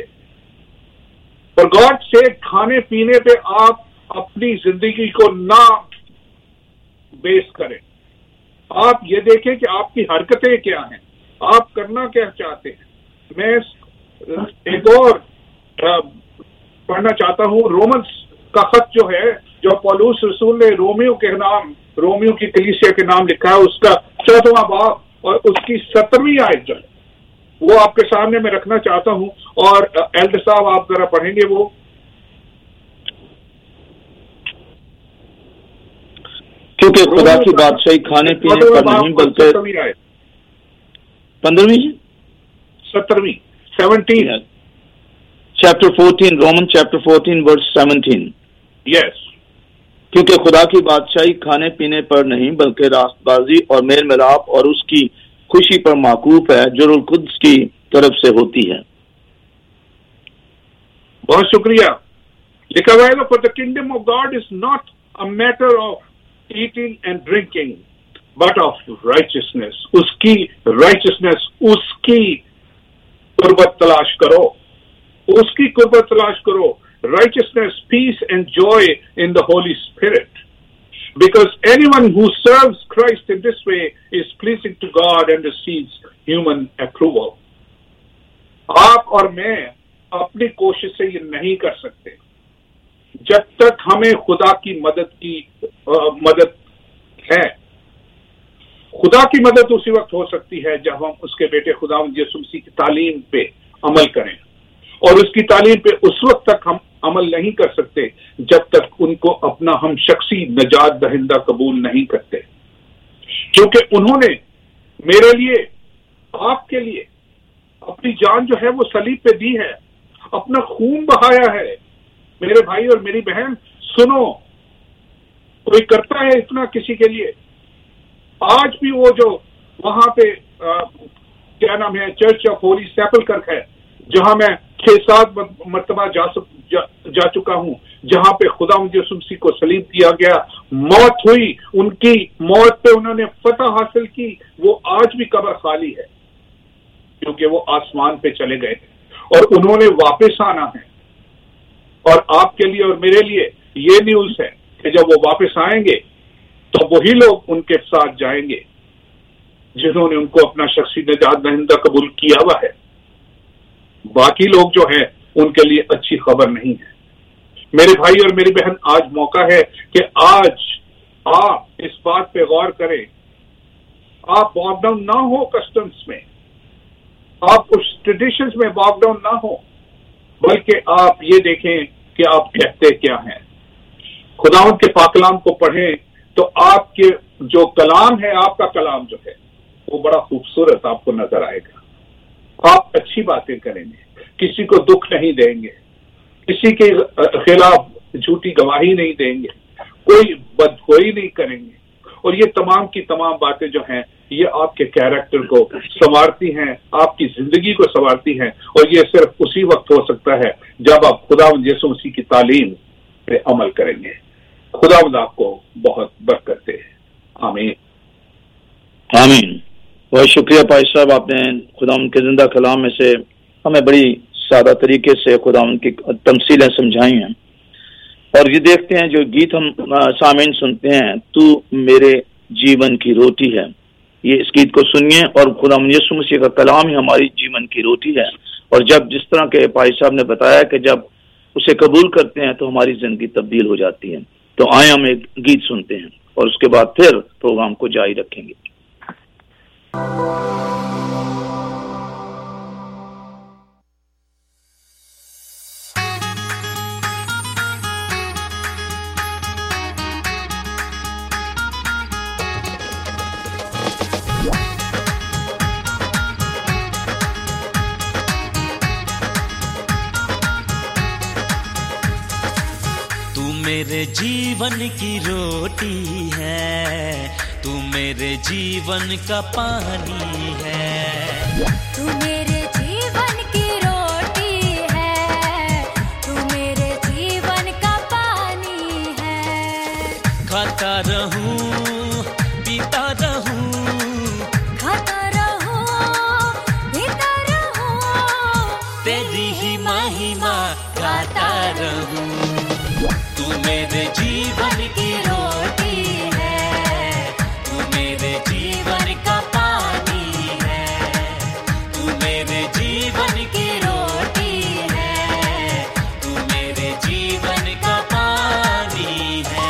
اور گاڈ سے کھانے پینے پہ آپ اپنی زندگی کو نہ بیس کریں. آپ یہ دیکھیں کہ آپ کی حرکتیں کیا ہیں, آپ کرنا کیا چاہتے ہیں. میں ایک اور پڑھنا چاہتا ہوں رومنس کا خط جو ہے جو پولوس رسول نے رومیو کی کلیسیا کے نام لکھا ہے, اس کا 14واں باب اور اس کی 17ویں آیت جو ہے وہ آپ کے سامنے میں رکھنا چاہتا ہوں, اور ایلڈر صاحب آپ ذرا پڑھیں گے وہ. کیونکہ خدا کی بادشاہی کھانے پینے پر نہیں بلکہ 15ویں 17 chapter 14 Roman chapter 14 verse 17. Yes. کیونکہ خدا کی بادشاہی کھانے پینے پر نہیں بلکہ راست بازی اور میل ملاپ اور اس کی خوشی پر معکوف ہے جو روح القدس کی طرف سے ہوتی ہے. بہت شکریہ. لکھا ہوا ہے for the kingdom of God is not a matter of eating and drinking but of righteousness. اس کی righteousness, اس کی قربت تلاش کرو, اس کی قربت تلاش کرو. Righteousness, peace and joy in the Holy Spirit. Because anyone who serves Christ in this way is pleasing to God and receives human approval. آپ اور میں اپنی کوشش سے یہ نہیں کر سکتے جب تک ہمیں خدا کی مدد ہے. خدا کی مدد اسی وقت ہو سکتی ہے جب ہم اس کے بیٹے خداوند یسوع مسیح کی تعلیم پہ عمل کریں, اور اس کی تعلیم پہ اس وقت تک ہم عمل نہیں کر سکتے جب تک ان کو اپنا ہم شخصی نجات دہندہ قبول نہیں کرتے. کیونکہ انہوں نے میرے لیے, آپ کے لیے اپنی جان جو ہے وہ صلیب پہ دی ہے, اپنا خون بہایا ہے. میرے بھائی اور میری بہن سنو, کوئی کرتا ہے اتنا کسی کے لیے؟ آج بھی وہ جو وہاں پہ کیا نام ہے چرچ آف ہولی سیپلکر ہے جہاں میں 6-7 مرتبہ جا چکا ہوں, جہاں پہ خداوند یسوع مسیح کو صلیب کیا گیا, موت ہوئی, ان کی موت پہ انہوں نے فتح حاصل کی. وہ آج بھی قبر خالی ہے کیونکہ وہ آسمان پہ چلے گئے اور انہوں نے واپس آنا ہے. اور آپ کے لیے اور میرے لیے یہ نیوز ہے کہ جب وہ واپس آئیں گے تو وہی لوگ ان کے ساتھ جائیں گے جنہوں نے ان کو اپنا شخصی نجات دہندہ قبول کیا ہوا ہے. باقی لوگ جو ہیں ان کے لیے اچھی خبر نہیں ہے. میرے بھائی اور میری بہن, آج موقع ہے کہ آج آپ اس بات پہ غور کریں. آپ باک ڈاؤن نہ ہو کسٹمز میں, آپ اس ٹریڈیشنز میں باک ڈاؤن نہ ہو, بلکہ آپ یہ دیکھیں کہ آپ کہتے کیا ہیں. خداوند کے پاک کلام کو پڑھیں تو آپ کے جو کلام ہے, آپ کا کلام جو ہے وہ بڑا خوبصورت آپ کو نظر آئے گا. آپ اچھی باتیں کریں گے, کسی کو دکھ نہیں دیں گے, کسی کے خلاف جھوٹی گواہی نہیں دیں گے, کوئی بدگوئی نہیں کریں گے, اور یہ تمام کی تمام باتیں جو ہیں یہ آپ کے کیریکٹر کو سنوارتی ہیں، آپ کی زندگی کو سنوارتی ہیں، اور یہ صرف اسی وقت ہو سکتا ہے جب آپ خداوند یسوع مسیح کی تعلیم پہ عمل کریں گے۔ خداوند آپ کو بہت برکت دے، آمین آمین۔ بہت شکریہ پائی صاحب، آپ نے خداوند کے زندہ کلام میں سے ہمیں بڑی سادہ طریقے سے خداوند کی تمثیلیں سمجھائی ہیں، اور یہ دیکھتے ہیں جو گیت ہم سامعین سنتے ہیں، تو میرے جیون کی روٹی ہے، یہ اس گیت کو سنیے، اور خداوند یسوع مسیح کا کلام ہی ہماری جیون کی روٹی ہے، اور جب جس طرح کے پائی صاحب نے بتایا کہ جب اسے قبول کرتے ہیں تو ہماری زندگی تبدیل ہو جاتی ہے۔ تو آئیں ہم ایک گیت سنتے ہیں اور اس کے بعد پھر پروگرام کو جاری رکھیں گے۔ میرے جیون کی روٹی ہے، تو میرے جیون کا پانی ہے، تو میرے جیون کی روٹی ہے، تو میرے جیون کا پانی ہے، کھاتا رہوں پیتا رہوں، کھاتا رہوں پیتا رہوں، تیری ہی مہما گاتا رہوں، تو میرے جیون کی روٹی ہے، تو میرے جیون کا پانی ہے، تو میرے جیون کی روٹی ہے، تو میرے جیون کا پانی ہے۔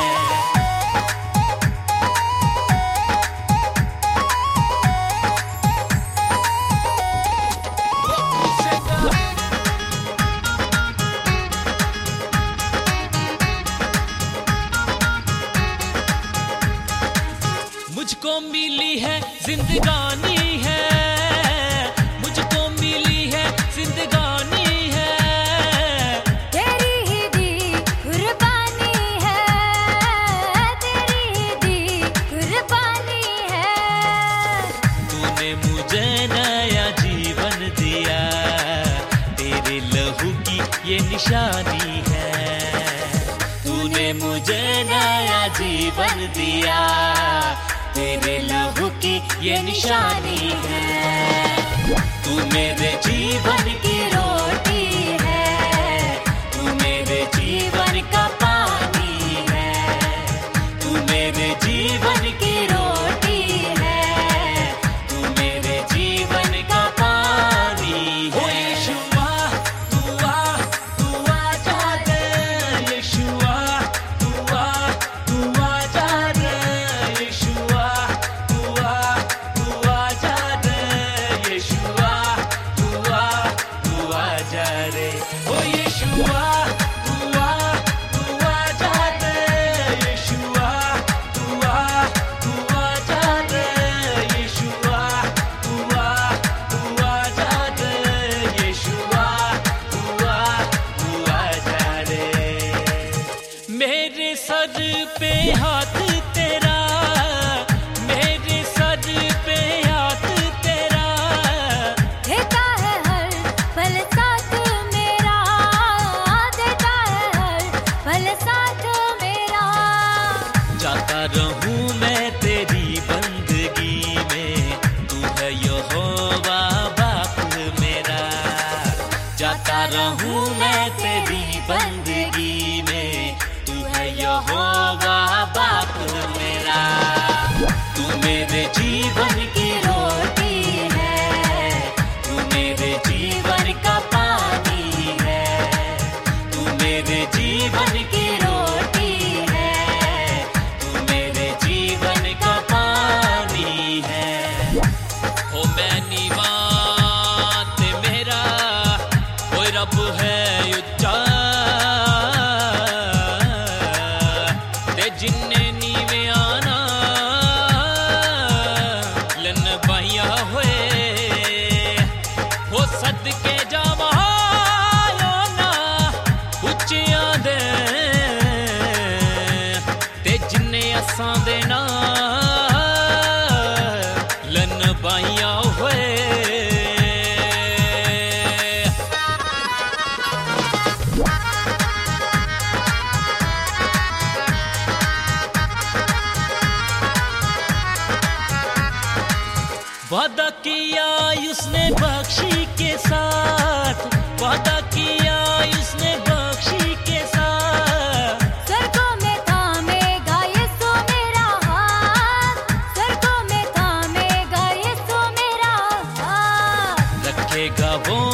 مجھ کو ملی ہے زندگانی ہے، مجھ کو ملی ہے زندگانی ہے، تیری ہی دی قربانی ہے، تیری ہی دی قربانی ہے، تو نے مجھے نیا جیون دیا، تیرے لہو کی یہ نشانی ہے، تو نے مجھے نیا جیون دیا، تیرے لہو کی یہ نشانی ہے، تو میرے جیون کی روٹی ہے، تو میرے جیون کا پانی ہے، تو میرے جیون کی روٹی ہے، تو میرے جیون کا پانی ہے۔ یشوع تو آ جا دے، یشوع تو آ جا دے، یشوع تو آ جا دے، یشوع تو آ جا دے، او یشوع تو آ جا دے، یشوع تو آ جا دے، یشوع تو آ جا دے، یشوع تو آ جا دے، میرے سر پہ ہاتھ تیرا، میرے سر پہ ہاتھ تیرا، دیتا ہے ہر پل ساتھ میرا، دیتا ہے ہر پل ساتھ میرا، جاتا رہوں میں تیری بندگی میں، تو ہے یہوہ باپ میرا، جاتا رہوں میں تیری بندگی میں، تو ہے یہوہ باپ میرا، تو میرے جیون کی روٹی ہے، تو میرے جیون کا پانی ہے، تو میرے جیون کی روٹی ہے، تو میرے جیون کا پانی ہے۔ او میں نیواں تے میرا کوئی رب ہے اچا، تے جن نیویں آنا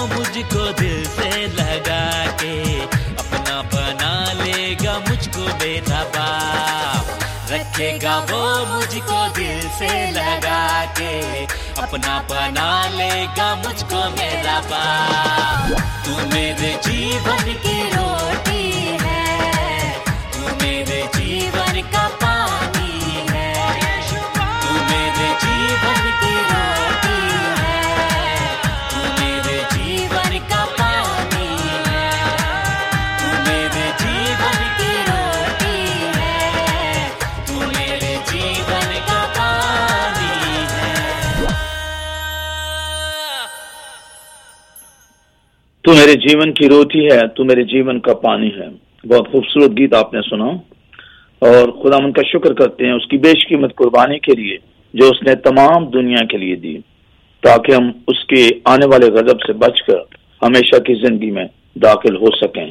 मुझको दिल से लगा के, अपना बना लेगा मुझको मेरा बाप। रखेगा वो मुझको दिल से लगा के, अपना बना लेगा मुझको मेरा बाप। तू मेरे जीवन की रोटी है, तू मेरे जीवन का पानी है, तू मेरे जीवन की रोटी है, तू मेरे जीवन का पानी है, तू मेरे जीवन की रोटी है, तू मेरे जीवन का पानी है। तू मेरे जीवन की रोटी है, तू मेरे जीवन का पानी है। बहुत खूबसूरत गीत आपने सुना और खुदावंद का शुक्र करते हैं उसकी बेशकीमत कुर्बानी के लिए जो उसने तमाम दुनिया के लिए दी, ताकि हम उसके आने वाले गजब से बचकर हमेशा की जिंदगी में दाखिल हो सकें।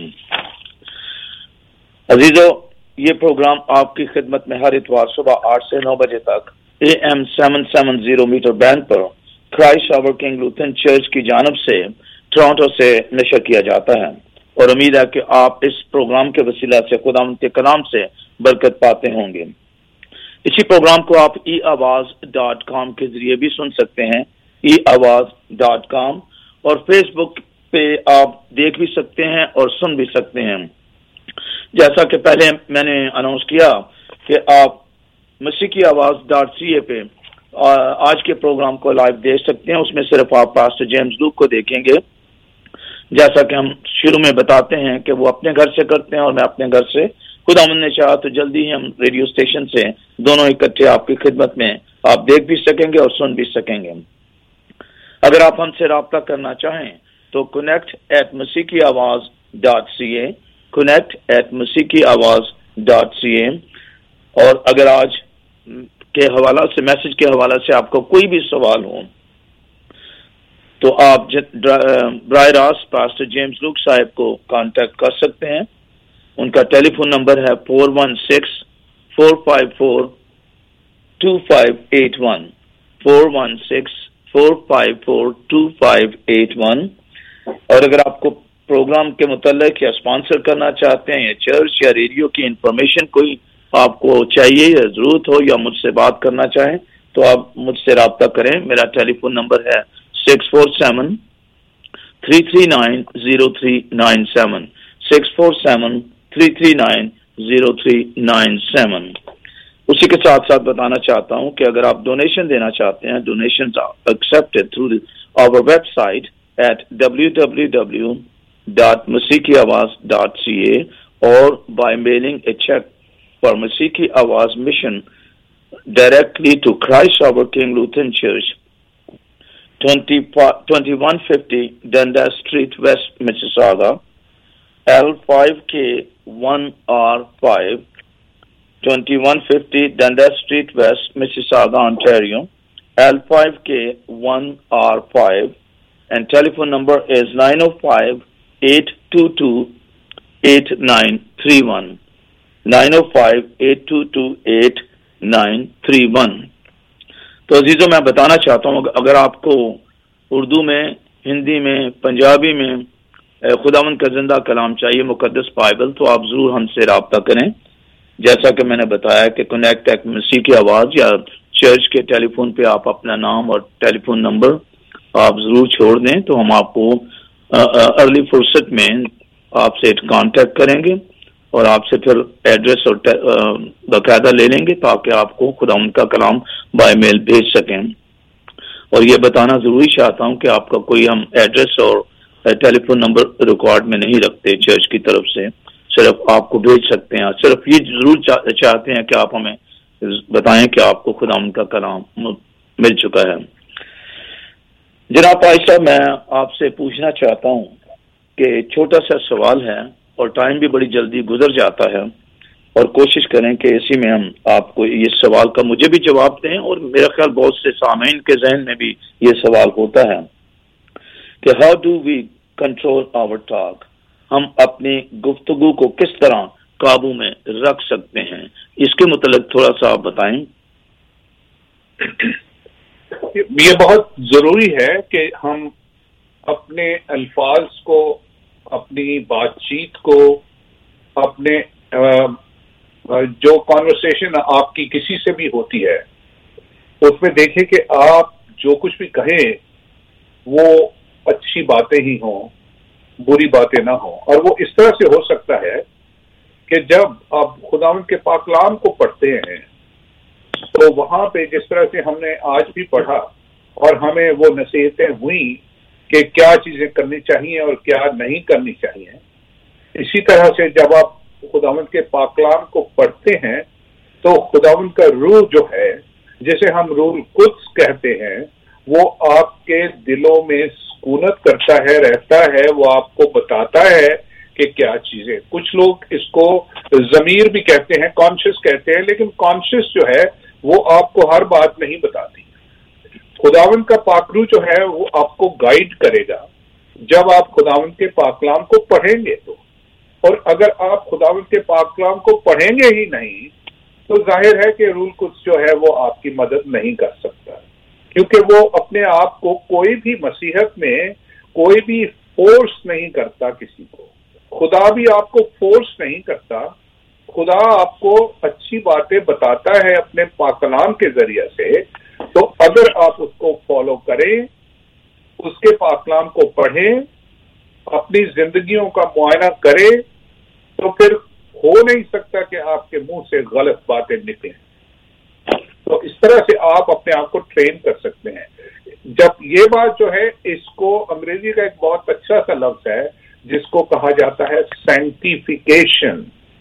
अजीजों, ये प्रोग्राम आपकी खिदमत में हर इतवार सुबह 8 से 9 बजे तक AM 770 मीटर बैंड पर Christ our King Lutheran church की जानब से टोरंटो से नशर किया जाता है और उम्मीद है कि आप इस प्रोग्राम के वसीला से खुदावंद के कलाम से बरकत पाते होंगे। इसी प्रोग्राम को आप eawaz.com के जरिए भी सुन सकते हैं, eawaz.com, और फेसबुक पे आप देख भी सकते हैं और सुन भी सकते हैं। जैसा कि पहले मैंने अनाउंस किया कि आप मसीह की आवाज.ca पे आज के प्रोग्राम को लाइव देख सकते हैं। उसमें सिर्फ आप पास्टर जेम्स लूक को देखेंगे, जैसा कि हम शुरू में बताते हैं कि वो अपने घर से करते हैं और मैं अपने घर से। खुदावंद ने चाहा तो जल्दी ही हम रेडियो स्टेशन से दोनों इकट्ठे आपकी खिदमत में आप देख भी सकेंगे और सुन भी सकेंगे। अगर आप हमसे राब्ता करना चाहें तो connect@masikiawaz.ca, connect@masikiawaz.ca। और अगर आज के हवाला से, मैसेज के हवाला से आपको कोई भी सवाल हो तो आप बराह रास्त पास्टर जेम्स लूक साहब को कांटेक्ट कर सकते हैं। उनका टेलीफोन नंबर है 416-454-2581, 416-454-2581। और अगर आपको प्रोग्राम के मुतल्लिक या स्पॉन्सर करना चाहते हैं या चर्च या रेडियो की इंफॉर्मेशन कोई आपको चाहिए या जरूरत हो या मुझसे बात करना चाहें तो आप मुझसे राब्ता करें। मेरा टेलीफोन नंबर है 647-339-0397, 647-339-0397। उसी के साथ साथ बताना चाहता हूं कि अगर आप डोनेशन देना चाहते हैं, donations are accepted through our website at www.masikiawaz.ca or by mailing a check for Masiki Awaz Mission directly to Christ Our King Lutheran Church, 2150 Dundas Street, West Mississauga, L5K1R5, 2150 Dundas Street, West Mississauga, Ontario, L5K1R5, and telephone number is 905-822-8931, 905-822-8931। तो अजीजों, मैं बताना चाहता हूँ अगर आपको उर्दू में, हिंदी में, पंजाबी में खुदावंद का जिंदा कलाम चाहिए, मुकद्दस बाइबल, तो आप जरूर हमसे राब्ता करें। जैसा कि मैंने बताया कि कनेक्ट मसीह की आवाज या चर्च के टेलीफोन पे आप अपना नाम और टेलीफोन नंबर आप जरूर छोड़ दें तो हम आपको अर्ली फुर्सत में आपसे कांटेक्ट करेंगे और आपसे फिर एड्रेस और बाकायदा ले लेंगे ताकि आपको खुदावंद का कलाम बाय मेल भेज सकें। और ये बताना जरूरी चाहता हूं कि आपका कोई हम एड्रेस और टेलीफोन नंबर रिकॉर्ड में नहीं रखते चर्च की तरफ से, सिर्फ आपको भेज सकते हैं। सिर्फ ये जरूर चाहते हैं कि आप हमें बताएं कि आपको खुदावंद का कलाम मिल चुका है। जनाब आयशा, मैं आपसे पूछना चाहता हूं कि छोटा सा सवाल है और टाइम भी बड़ी जल्दी गुजर जाता है और कोशिश करें कि इसी में हम आपको ये सवाल का मुझे भी जवाब दें और मेरा ख्याल बहुत से सामीन के जहन में भी ये सवाल होता है कि how do we control our talk, हम अपनी गुफ्तगू को किस तरह काबू में रख सकते हैं, इसके मुतालिक थोड़ा सा आप बताएं। ये बहुत जरूरी है कि हम اپنے الفاظ کو، اپنی بات چیت کو، اپنے جو کانورسیشن آپ کی کسی سے بھی ہوتی ہے اس میں دیکھیں کہ آپ جو کچھ بھی کہیں وہ اچھی باتیں ہی ہوں، بری باتیں نہ ہوں. اور وہ اس طرح سے ہو سکتا ہے کہ جب آپ خداوند کے پاک کلام کو پڑھتے ہیں تو وہاں پہ جس طرح سے ہم نے آج بھی پڑھا اور ہمیں وہ نصیحتیں ہوئیں کہ کیا چیزیں کرنی چاہیے اور کیا نہیں کرنی چاہیے، اسی طرح سے جب آپ خداوند کے پاک کلام کو پڑھتے ہیں تو خداوند کا روح جو ہے، جسے ہم روح القدس کہتے ہیں، وہ آپ کے دلوں میں سکونت کرتا ہے، رہتا ہے، وہ آپ کو بتاتا ہے کہ کیا چیزیں. کچھ لوگ اس کو ضمیر بھی کہتے ہیں، کانشیس کہتے ہیں، لیکن کانشیس جو ہے وہ آپ کو ہر بات نہیں بتاتی. خداوند کا پاک روح جو ہے وہ آپ کو گائیڈ کرے گا جب آپ خداوند کے پاک کلام کو پڑھیں گے تو. اور اگر آپ خداوند کے پاک کلام کو پڑھیں گے ہی نہیں تو ظاہر ہے کہ روح القدس جو ہے وہ آپ کی مدد نہیں کر سکتا، کیونکہ وہ اپنے آپ کو کوئی بھی مسیحت میں کوئی بھی فورس نہیں کرتا کسی کو. خدا بھی آپ کو فورس نہیں کرتا. خدا آپ کو اچھی باتیں بتاتا ہے اپنے پاک کلام کے ذریعے سے. تو اگر آپ اس کو فالو کریں، اس کے پاک کلام کو پڑھیں، اپنی زندگیوں کا معائنہ کریں، تو پھر ہو نہیں سکتا کہ آپ کے منہ سے غلط باتیں نکلیں. تو اس طرح سے آپ اپنے آپ کو ٹرین کر سکتے ہیں. جب یہ بات جو ہے، اس کو انگریزی کا ایک بہت اچھا سا لفظ ہے جس کو کہا جاتا ہے سینٹیفیکیشن.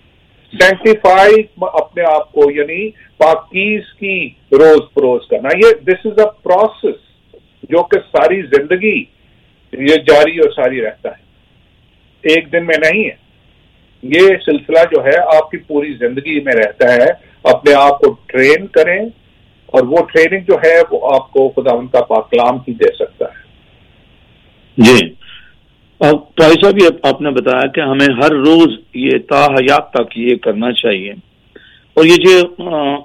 سینٹیفائی اپنے آپ کو، یعنی پاکیز کی روز پروز کرنا. یہ دس از اے پروسیس جو کہ ساری زندگی یہ جاری اور ساری رہتا ہے، ایک دن میں نہیں ہے. یہ سلسلہ جو ہے آپ کی پوری زندگی میں رہتا ہے. اپنے آپ کو ٹرین کریں، اور وہ ٹریننگ جو ہے وہ آپ کو خداوند کا پاک کلام ہی دے سکتا ہے. جی طاہر صاحب، یہ آپ نے بتایا کہ ہمیں ہر روز یہ تا حیات تک یہ کرنا چاہیے. اور یہ جو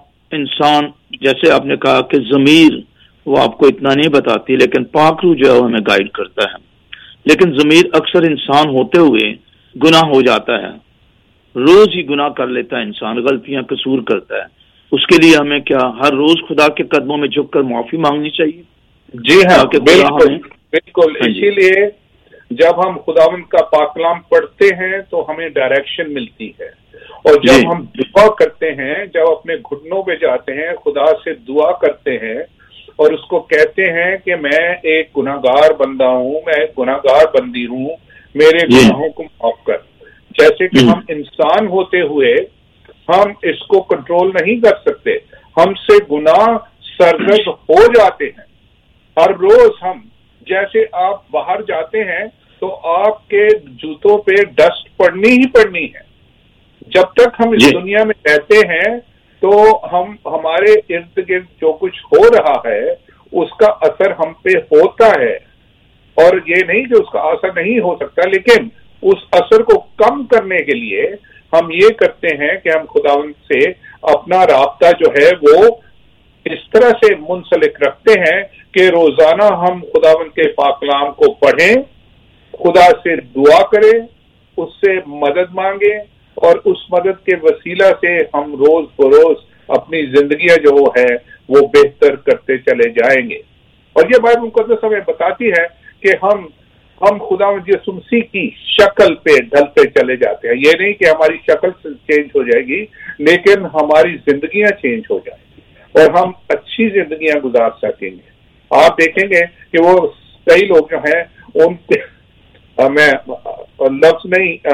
انسان، جیسے آپ نے کہا کہ ضمیر وہ آپ کو اتنا نہیں بتاتی، لیکن پاک روح جو ہے وہ ہمیں گائیڈ کرتا ہے. لیکن ضمیر اکثر انسان ہوتے ہوئے گناہ ہو جاتا ہے، روز ہی گناہ کر لیتا ہے انسان، غلطیاں قصور کرتا ہے. اس کے لیے ہمیں کیا ہر روز خدا کے قدموں میں جھک کر معافی مانگنی چاہیے؟ جی ہاں، بالکل بالکل. اسی لیے جب ہم خداوند کا پاک کلام پڑھتے ہیں تو ہمیں ڈائریکشن ملتی ہے. اور جب ہم دعا کرتے ہیں، جب اپنے گھٹنوں پہ جاتے ہیں، خدا سے دعا کرتے ہیں اور اس کو کہتے ہیں کہ میں ایک گناہ گار بندہ ہوں، میں ایک گناہ گار بندی ہوں، میرے گناہوں کو معاف کر. جیسے کہ ہم انسان ہوتے ہوئے ہم اس کو کنٹرول نہیں کر سکتے، ہم سے گناہ سرزد ہو جاتے ہیں ہر روز. ہم جیسے آپ باہر جاتے ہیں تو آپ کے جوتوں پہ ڈسٹ پڑنی ہی پڑنی ہے. جب تک ہم اس دنیا میں رہتے ہیں تو ہم ہمارے ارد گرد جو کچھ ہو رہا ہے اس کا اثر ہم پہ ہوتا ہے. اور یہ نہیں کہ اس کا اثر نہیں ہو سکتا، لیکن اس اثر کو کم کرنے کے لیے ہم یہ کرتے ہیں کہ ہم خداوند سے اپنا رابطہ جو ہے وہ اس طرح سے منسلک رکھتے ہیں کہ روزانہ ہم خداوند کے پاک کلام کو پڑھیں، خدا سے دعا کریں، اس سے مدد مانگیں، اور اس مدد کے وسیلہ سے ہم روز بروز اپنی زندگیاں جو ہے وہ بہتر کرتے چلے جائیں گے. اور یہ بات مقدس ہمیں بتاتی ہے کہ ہم خداوند یسوع مسیح کی شکل پہ ڈھلتے چلے جاتے ہیں. یہ نہیں کہ ہماری شکل چینج ہو جائے گی، لیکن ہماری زندگیاں چینج ہو جائیں گی اور ہم اچھی زندگیاں گزار سکیں گے. آپ دیکھیں گے کہ وہ کئی لوگ جو ہیں، ان کے میں لفظ نہیں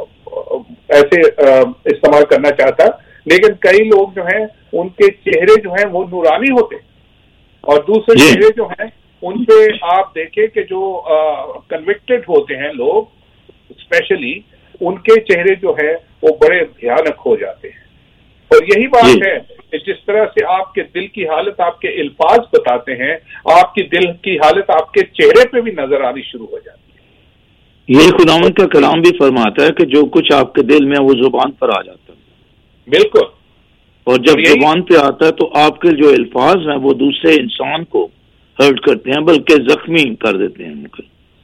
ایسے استعمال کرنا چاہتا، لیکن کئی لوگ جو ہیں ان کے چہرے جو ہیں وہ نورانی ہوتے ہیں، اور دوسرے چہرے جو ہیں ان پہ آپ دیکھیں کہ جو کنوکٹڈ ہوتے ہیں لوگ اسپیشلی، ان کے چہرے جو ہے وہ بڑے بھیانک ہو جاتے ہیں. اور یہی بات ہے کہ جس طرح سے آپ کے دل کی حالت آپ کے الفاظ بتاتے ہیں، آپ کی دل کی حالت آپ کے چہرے پہ بھی نظر آنی شروع ہو جاتی ہے. یہ خداوند کا کلام بھی فرماتا ہے کہ جو کچھ آپ کے دل میں وہ زبان پر آ جاتا ہے. بالکل. اور جب زبان پہ آتا ہے تو آپ کے جو الفاظ ہیں وہ دوسرے انسان کو ہرٹ کرتے ہیں، بلکہ زخمی کر دیتے ہیں.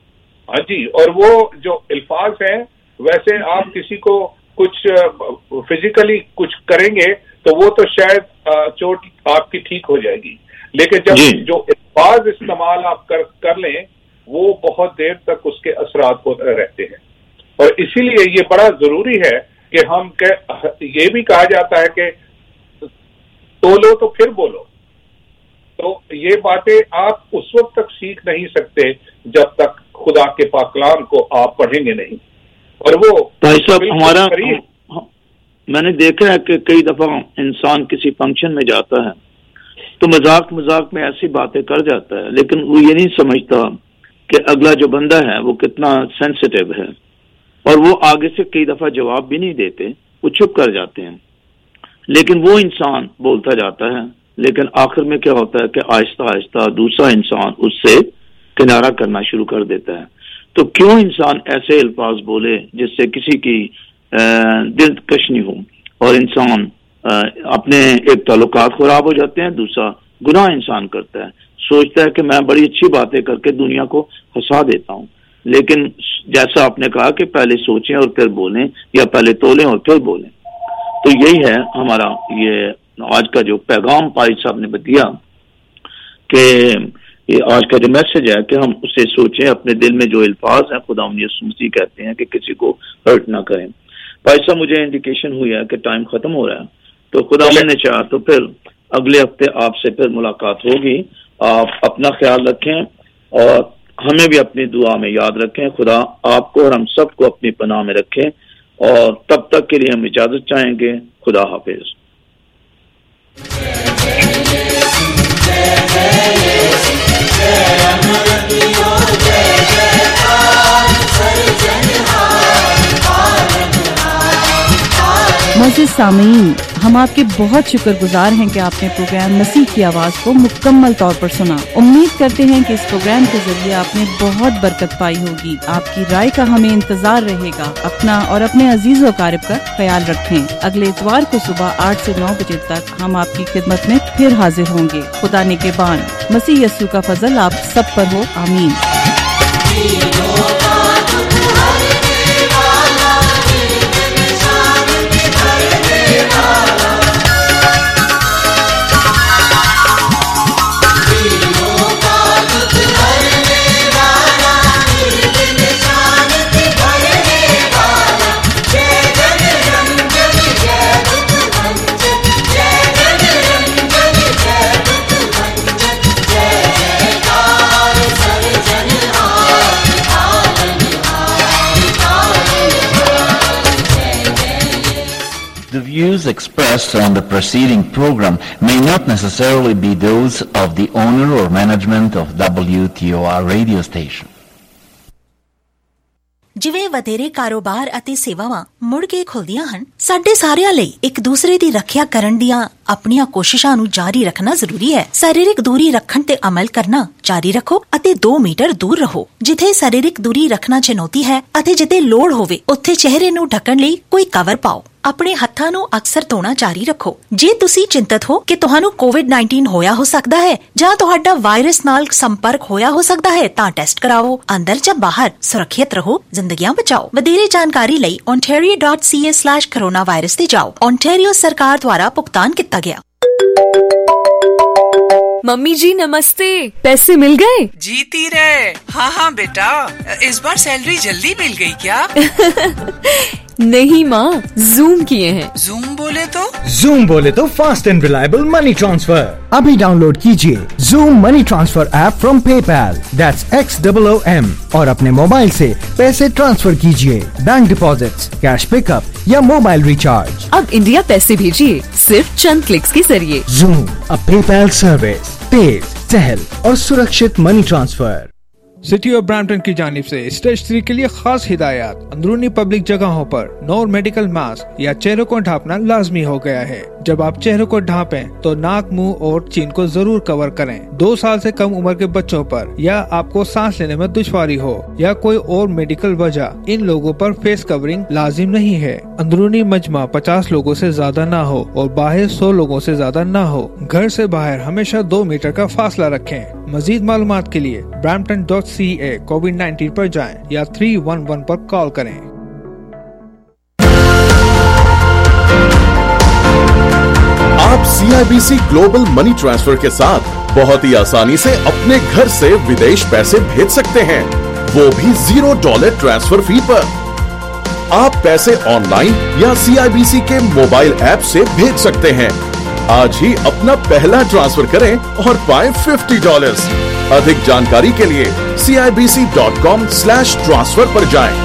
ہاں جی، اور وہ جو الفاظ ہیں ویسے آپ کسی کو کچھ فزیکلی کچھ کریں گے تو وہ تو شاید چوٹ آپ کی ٹھیک ہو جائے گی، لیکن جب جو الفاظ استعمال آپ کر لیں وہ بہت دیر تک اس کے اثرات ہوتے رہتے ہیں. اور اسی لیے یہ بڑا ضروری ہے کہ ہم یہ بھی کہا جاتا ہے کہ تولو تو پھر بولو. تو یہ باتیں آپ اس وقت تک سیکھ نہیں سکتے جب تک خدا کے پاک کلام کو آپ پڑھیں گے نہیں. اور وہ بھائی صاحب میں نے دیکھا ہے کہ کئی دفعہ انسان کسی فنکشن میں جاتا ہے تو مذاق میں ایسی باتیں کر جاتا ہے، لیکن وہ یہ نہیں سمجھتا کہ اگلا جو بندہ ہے وہ کتنا سینسیٹیو ہے، اور وہ آگے سے کئی دفعہ جواب بھی نہیں دیتے، وہ چپ کر جاتے ہیں. لیکن وہ انسان بولتا جاتا ہے، لیکن آخر میں کیا ہوتا ہے کہ آہستہ آہستہ دوسرا انسان اس سے کنارہ کرنا شروع کر دیتا ہے. تو کیوں انسان ایسے الفاظ بولے جس سے کسی کی دل کشنی ہو، اور انسان اپنے ایک تعلقات خراب ہو جاتے ہیں، دوسرا گناہ انسان کرتا ہے، سوچتا ہے کہ میں بڑی اچھی باتیں کر کے دنیا کو ہنسا دیتا ہوں. لیکن جیسا آپ نے کہا کہ پہلے سوچیں اور پھر بولیں، یا پہلے تولیں اور پھر بولیں. تو یہی ہے ہمارا یہ آج کا جو پیغام پائی صاحب نے بتایا کہ یہ آج کا جو میسج ہے کہ ہم اسے سوچیں، اپنے دل میں جو الفاظ ہیں خدا یسوع مسیح کہتے ہیں کہ کسی کو ہرٹ نہ کریں. بھائی صاحب مجھے انڈیکیشن ہوئی ہے کہ ٹائم ختم ہو رہا ہے، تو خدا نے چاہا تو پھر اگلے ہفتے آپ سے پھر ملاقات ہوگی. آپ اپنا خیال رکھیں اور ہمیں بھی اپنی دعا میں یاد رکھیں. خدا آپ کو اور ہم سب کو اپنی پناہ میں رکھیں، اور تب تک کے لیے ہم اجازت چاہیں گے. خدا حافظ. معزز سامعین، ہم آپ کے بہت شکر گزار ہیں کہ آپ نے پروگرام مسیح کی آواز کو مکمل طور پر سنا. امید کرتے ہیں کہ اس پروگرام کے ذریعے آپ نے بہت برکت پائی ہوگی. آپ کی رائے کا ہمیں انتظار رہے گا. اپنا اور اپنے عزیز و اقارب کا خیال رکھیں. اگلے اتوار کو صبح 8 سے 9 بجے تک ہم آپ کی خدمت میں پھر حاضر ہوں گے. خدا نگہبان. مسیح یسوع کا فضل آپ سب پر ہو. آمین. The views expressed on the preceding program may not necessarily be those of the owner or management of WTOR radio station. ਜਿਵੇਂ ਵਧੇਰੇ ਕਾਰੋਬਾਰ ਅਤੇ ਸੇਵਾਵਾਂ ਮੁੜ ਕੇ ਖੁੱਲਦੀਆਂ ਹਨ, ਸਾਡੇ ਸਾਰਿਆਂ ਲਈ ਇੱਕ ਦੂਸਰੇ ਦੀ ਰੱਖਿਆ ਕਰਨ ਦੀਆਂ ਆਪਣੀਆਂ ਕੋਸ਼ਿਸ਼ਾਂ ਨੂੰ ਜਾਰੀ ਰੱਖਣਾ ਜ਼ਰੂਰੀ ਹੈ. ਸਰੀਰਕ ਦੂਰੀ ਰੱਖਣ ਤੇ ਅਮਲ ਕਰਨਾ ਜਾਰੀ ਰੱਖੋ ਅਤੇ 2 ਮੀਟਰ ਦੂਰ ਰਹੋ. ਜਿੱਥੇ ਸਰੀਰਕ ਦੂਰੀ ਰੱਖਣਾ ਚੁਣੌਤੀ ਹੈ ਅਤੇ ਜਿੱਥੇ ਲੋੜ ਹੋਵੇ ਉੱਥੇ ਚਿਹਰੇ ਨੂੰ ਢੱਕਣ ਲਈ ਕੋਈ ਕਵਰ ਪਾਓ. ਆਪਣੇ ਹੱਥਾਂ ਨੂੰ ਅਕਸਰ ਧੋਣਾ ਜਾਰੀ ਰੱਖੋ. ਜੇ ਤੁਸੀਂ ਚਿੰਤਤ ਹੋ ਕਿ ਤੁਹਾਨੂੰ ਕੋਵਿਡ-19 ਹੋਇਆ ਹੋ ਸਕਦਾ ਹੈ ਜਾਂ ਤੁਹਾਡਾ ਵਾਇਰਸ ਨਾਲ ਸੰਪਰਕ ਹੋਇਆ ਹੋ ਸਕਦਾ ਹੈ ਤਾਂ ਟੈਸਟ ਕਰਾਓ. ਅੰਦਰ ਜਾਂ ਬਾਹਰ ਸੁਰੱਖਿਅਤ ਰਹੋ, ਜ਼ਿੰਦਗੀਆਂ ਬਚਾਓ. ਵਧੇਰੇ ਜਾਣਕਾਰੀ ਲਈ ontario.ca/coronavirus ਤੇ ਜਾਓ. ontario ਸਰਕਾਰ ਦੁਆਰਾ ਭੁਗਤਾਨ ਕੀਤਾ ਗਿਆ. मम्मी जी नमस्ते, पैसे मिल गए? जीती रहे. हाँ बेटा, इस बार सैलरी जल्दी मिल गई क्या? नहीं माँ, जूम किए हैं. जूम बोले तो? जूम बोले तो fast and reliable money transfer. अभी डाउनलोड कीजिए Xoom money transfer app from PayPal. That's XOOM और अपने मोबाइल से पैसे ट्रांसफर कीजिए. बैंक डिपॉजिट्स, कैश पिकअप या मोबाइल रिचार्ज. अब इंडिया पैसे भेजिए सिर्फ चंद क्लिक्स के जरिए. Xoom, a PayPal service. तेज, सहल और सुरक्षित money transfer. City of Brampton की जानिब से स्टेज 3 के लिए खास हिदायत. अंदरूनी पब्लिक जगहों पर नो मेडिकल मास्क या चेहरे को ढांपना लाजमी हो गया है. जब आप चेहरे को ढांपें तो नाक, मुंह और चीन को जरूर कवर करें. 2 साल से कम उम्र के बच्चों पर या आपको सांस लेने में दुश्वारी हो या कोई और मेडिकल वजह, इन लोगों पर फेस कवरिंग लाजिम नहीं है. अंदरूनी मजमा 50 लोगों से ज्यादा ना हो और बाहर 100 लोगों से ज्यादा ना हो. घर से बाहर हमेशा 2 मीटर का फासला रखें. मजीद मालूमात के लिए brampton.ca COVID-19 पर जाएं या 311 पर कॉल करें। आप CIBC ग्लोबल मनी ट्रांसफर के साथ बहुत ही आसानी से अपने घर से विदेश पैसे भेज सकते हैं, वो भी $0 ट्रांसफर फी पर। आप पैसे ऑनलाइन या CIBC के मोबाइल ऐप से भेज सकते हैं। आज ही अपना पहला ट्रांसफर करें और पाएं $50। अधिक जानकारी के लिए CIBC.com/transfer पर जाएं।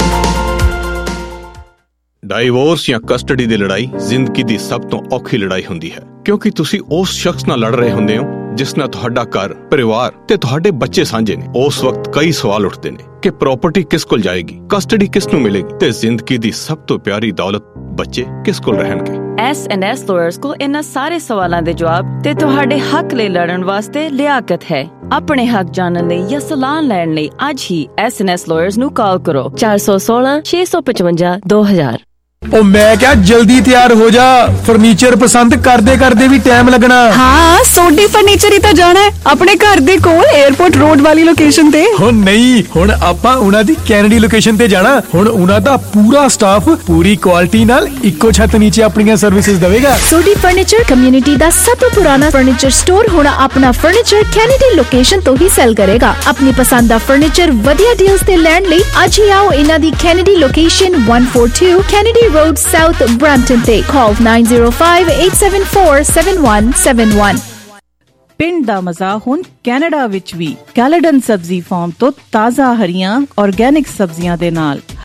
ਡਾਈਵੋਰਸ ਜਾਂ ਕਸਟਡੀ ਦੀ ਲੜਾਈ ਜ਼ਿੰਦਗੀ ਦੀ ਸਭ ਤੋਂ ਔਖੀ ਲੜਾਈ ਹੁੰਦੀ ਹੈ, ਕਿਉਂਕਿ ਤੁਸੀਂ ਉਸ ਸ਼ਖਸ ਨਾਲ ਲੜ ਰਹੇ ਹੁੰਦੇ ਹੋ ਜਿਸ ਨਾਲ ਤੁਹਾਡਾ ਘਰ, ਪਰਿਵਾਰ ਤੇ ਤੁਹਾਡੇ ਬੱਚੇ ਸਾਂਝੇ ਨੇ। ਉਸ ਵਕਤ ਕਈ ਸਵਾਲ ਉੱਠਦੇ ਨੇ ਕਿ ਪ੍ਰਾਪਰਟੀ ਕਿਸ ਕੋਲ ਜਾਏਗੀ, ਕਸਟਡੀ ਕਿਸ ਨੂੰ ਮਿਲੇਗੀ ਤੇ ਜ਼ਿੰਦਗੀ ਦੀ ਸਭ ਤੋਂ ਪਿਆਰੀ ਦੌਲਤ ਬੱਚੇ ਕਿਸ ਕੋਲ ਰਹਿਣਗੇ। S&S ਲਾਇਰਸ ਕੋਲ ਇਹਨਾਂ ਸਾਰੇ ਸਵਾਲਾਂ ਦੇ ਜਵਾਬ ਤੇ ਤੁਹਾਡੇ ਹੱਕ ਲਈ ਲੜਨ ਵਾਸਤੇ ਲਿਆਕਤ ਹੈ। ਆਪਣੇ ਹੱਕ ਜਾਣਨ ਲਈ ਜਾਂ ਸਲਾਹ ਲੈਣ ਲਈ ਅੱਜ ਹੀ S&S ਲਾਇਰਸ ਨੂੰ ਕਾਲ ਕਰੋ 416 655 2000। ਉਹ ਮੈਂ ਕਿਹਾ ਜਲਦੀ ਤਿਆਰ ਹੋ ਜਾ, ਫਰਨੀਚਰ ਪਸੰਦ ਕਰਦੇ ਕਰਦੇ ਵੀ ਟਾਈਮ ਲੱਗਣਾ। ਹਾਂ, ਸੋਢੀ ਫਰਨੀਚਰ ਹੀ ਤਾਂ ਜਾਣਾ ਹੈ ਆਪਣੇ ਘਰ ਦੇ ਕੋਲ 에어ਪੋਰਟ ਰੋਡ ਵਾਲੀ ਲੋਕੇਸ਼ਨ ਤੇ। ਹੁਣ ਨਹੀਂ, ਹੁਣ ਆਪਾਂ ਉਹਨਾਂ ਦੀ ਕੈਨੇਡੀ ਲੋਕੇਸ਼ਨ ਤੇ ਜਾਣਾ। ਹੁਣ ਉਹਨਾਂ ਦਾ ਪੂਰਾ ਸਟਾਫ ਪੂਰੀ ਕੁਆਲਿਟੀ ਨਾਲ ਇੱਕੋ ਛੱਤ ਨੀਚੇ ਆਪਣੀਆਂ ਸਰਵਿਸਿਜ਼ ਦੇਵੇਗਾ। ਸੋਢੀ ਫਰਨੀਚਰ ਕਮਿਊਨਿਟੀ ਦਾ ਸਭ ਤੋਂ ਪੁਰਾਣਾ ਫਰਨੀਚਰ ਸਟੋਰ ਹੁਣ ਆਪਣਾ ਫਰਨੀਚਰ ਕੈਨੇਡੀ ਲੋਕੇਸ਼ਨ ਤੋਂ ਹੀ ਸੈਲ ਕਰੇਗਾ। ਆਪਣੀ ਪਸੰਦ ਦਾ ਫਰਨੀਚਰ ਵਧੀਆ ਡੀਲਸ ਤੇ ਲੈਣ ਲਈ ਅੱਜ ਹੀ ਆਓ ਇਹਨਾਂ ਦੀ Kennedy location 142 Kennedy Road South Brampton ਤੇ call 905-874-7171। ਪਿੰਡ ਦਾ ਮਜ਼ਾ ਹੁਣ ਕੈਨੇਡਾ ਵਿੱਚ ਵੀ। ਕੈਲੇਡਨ ਸਬਜ਼ੀ ਫਾਰਮ ਤੋਂ ਤਾਜ਼ਾ ਹਰੀਆਂ ਆਰਗੈਨਿਕ ਸਬਜ਼ੀਆਂ ਦੇ ਨਾਲ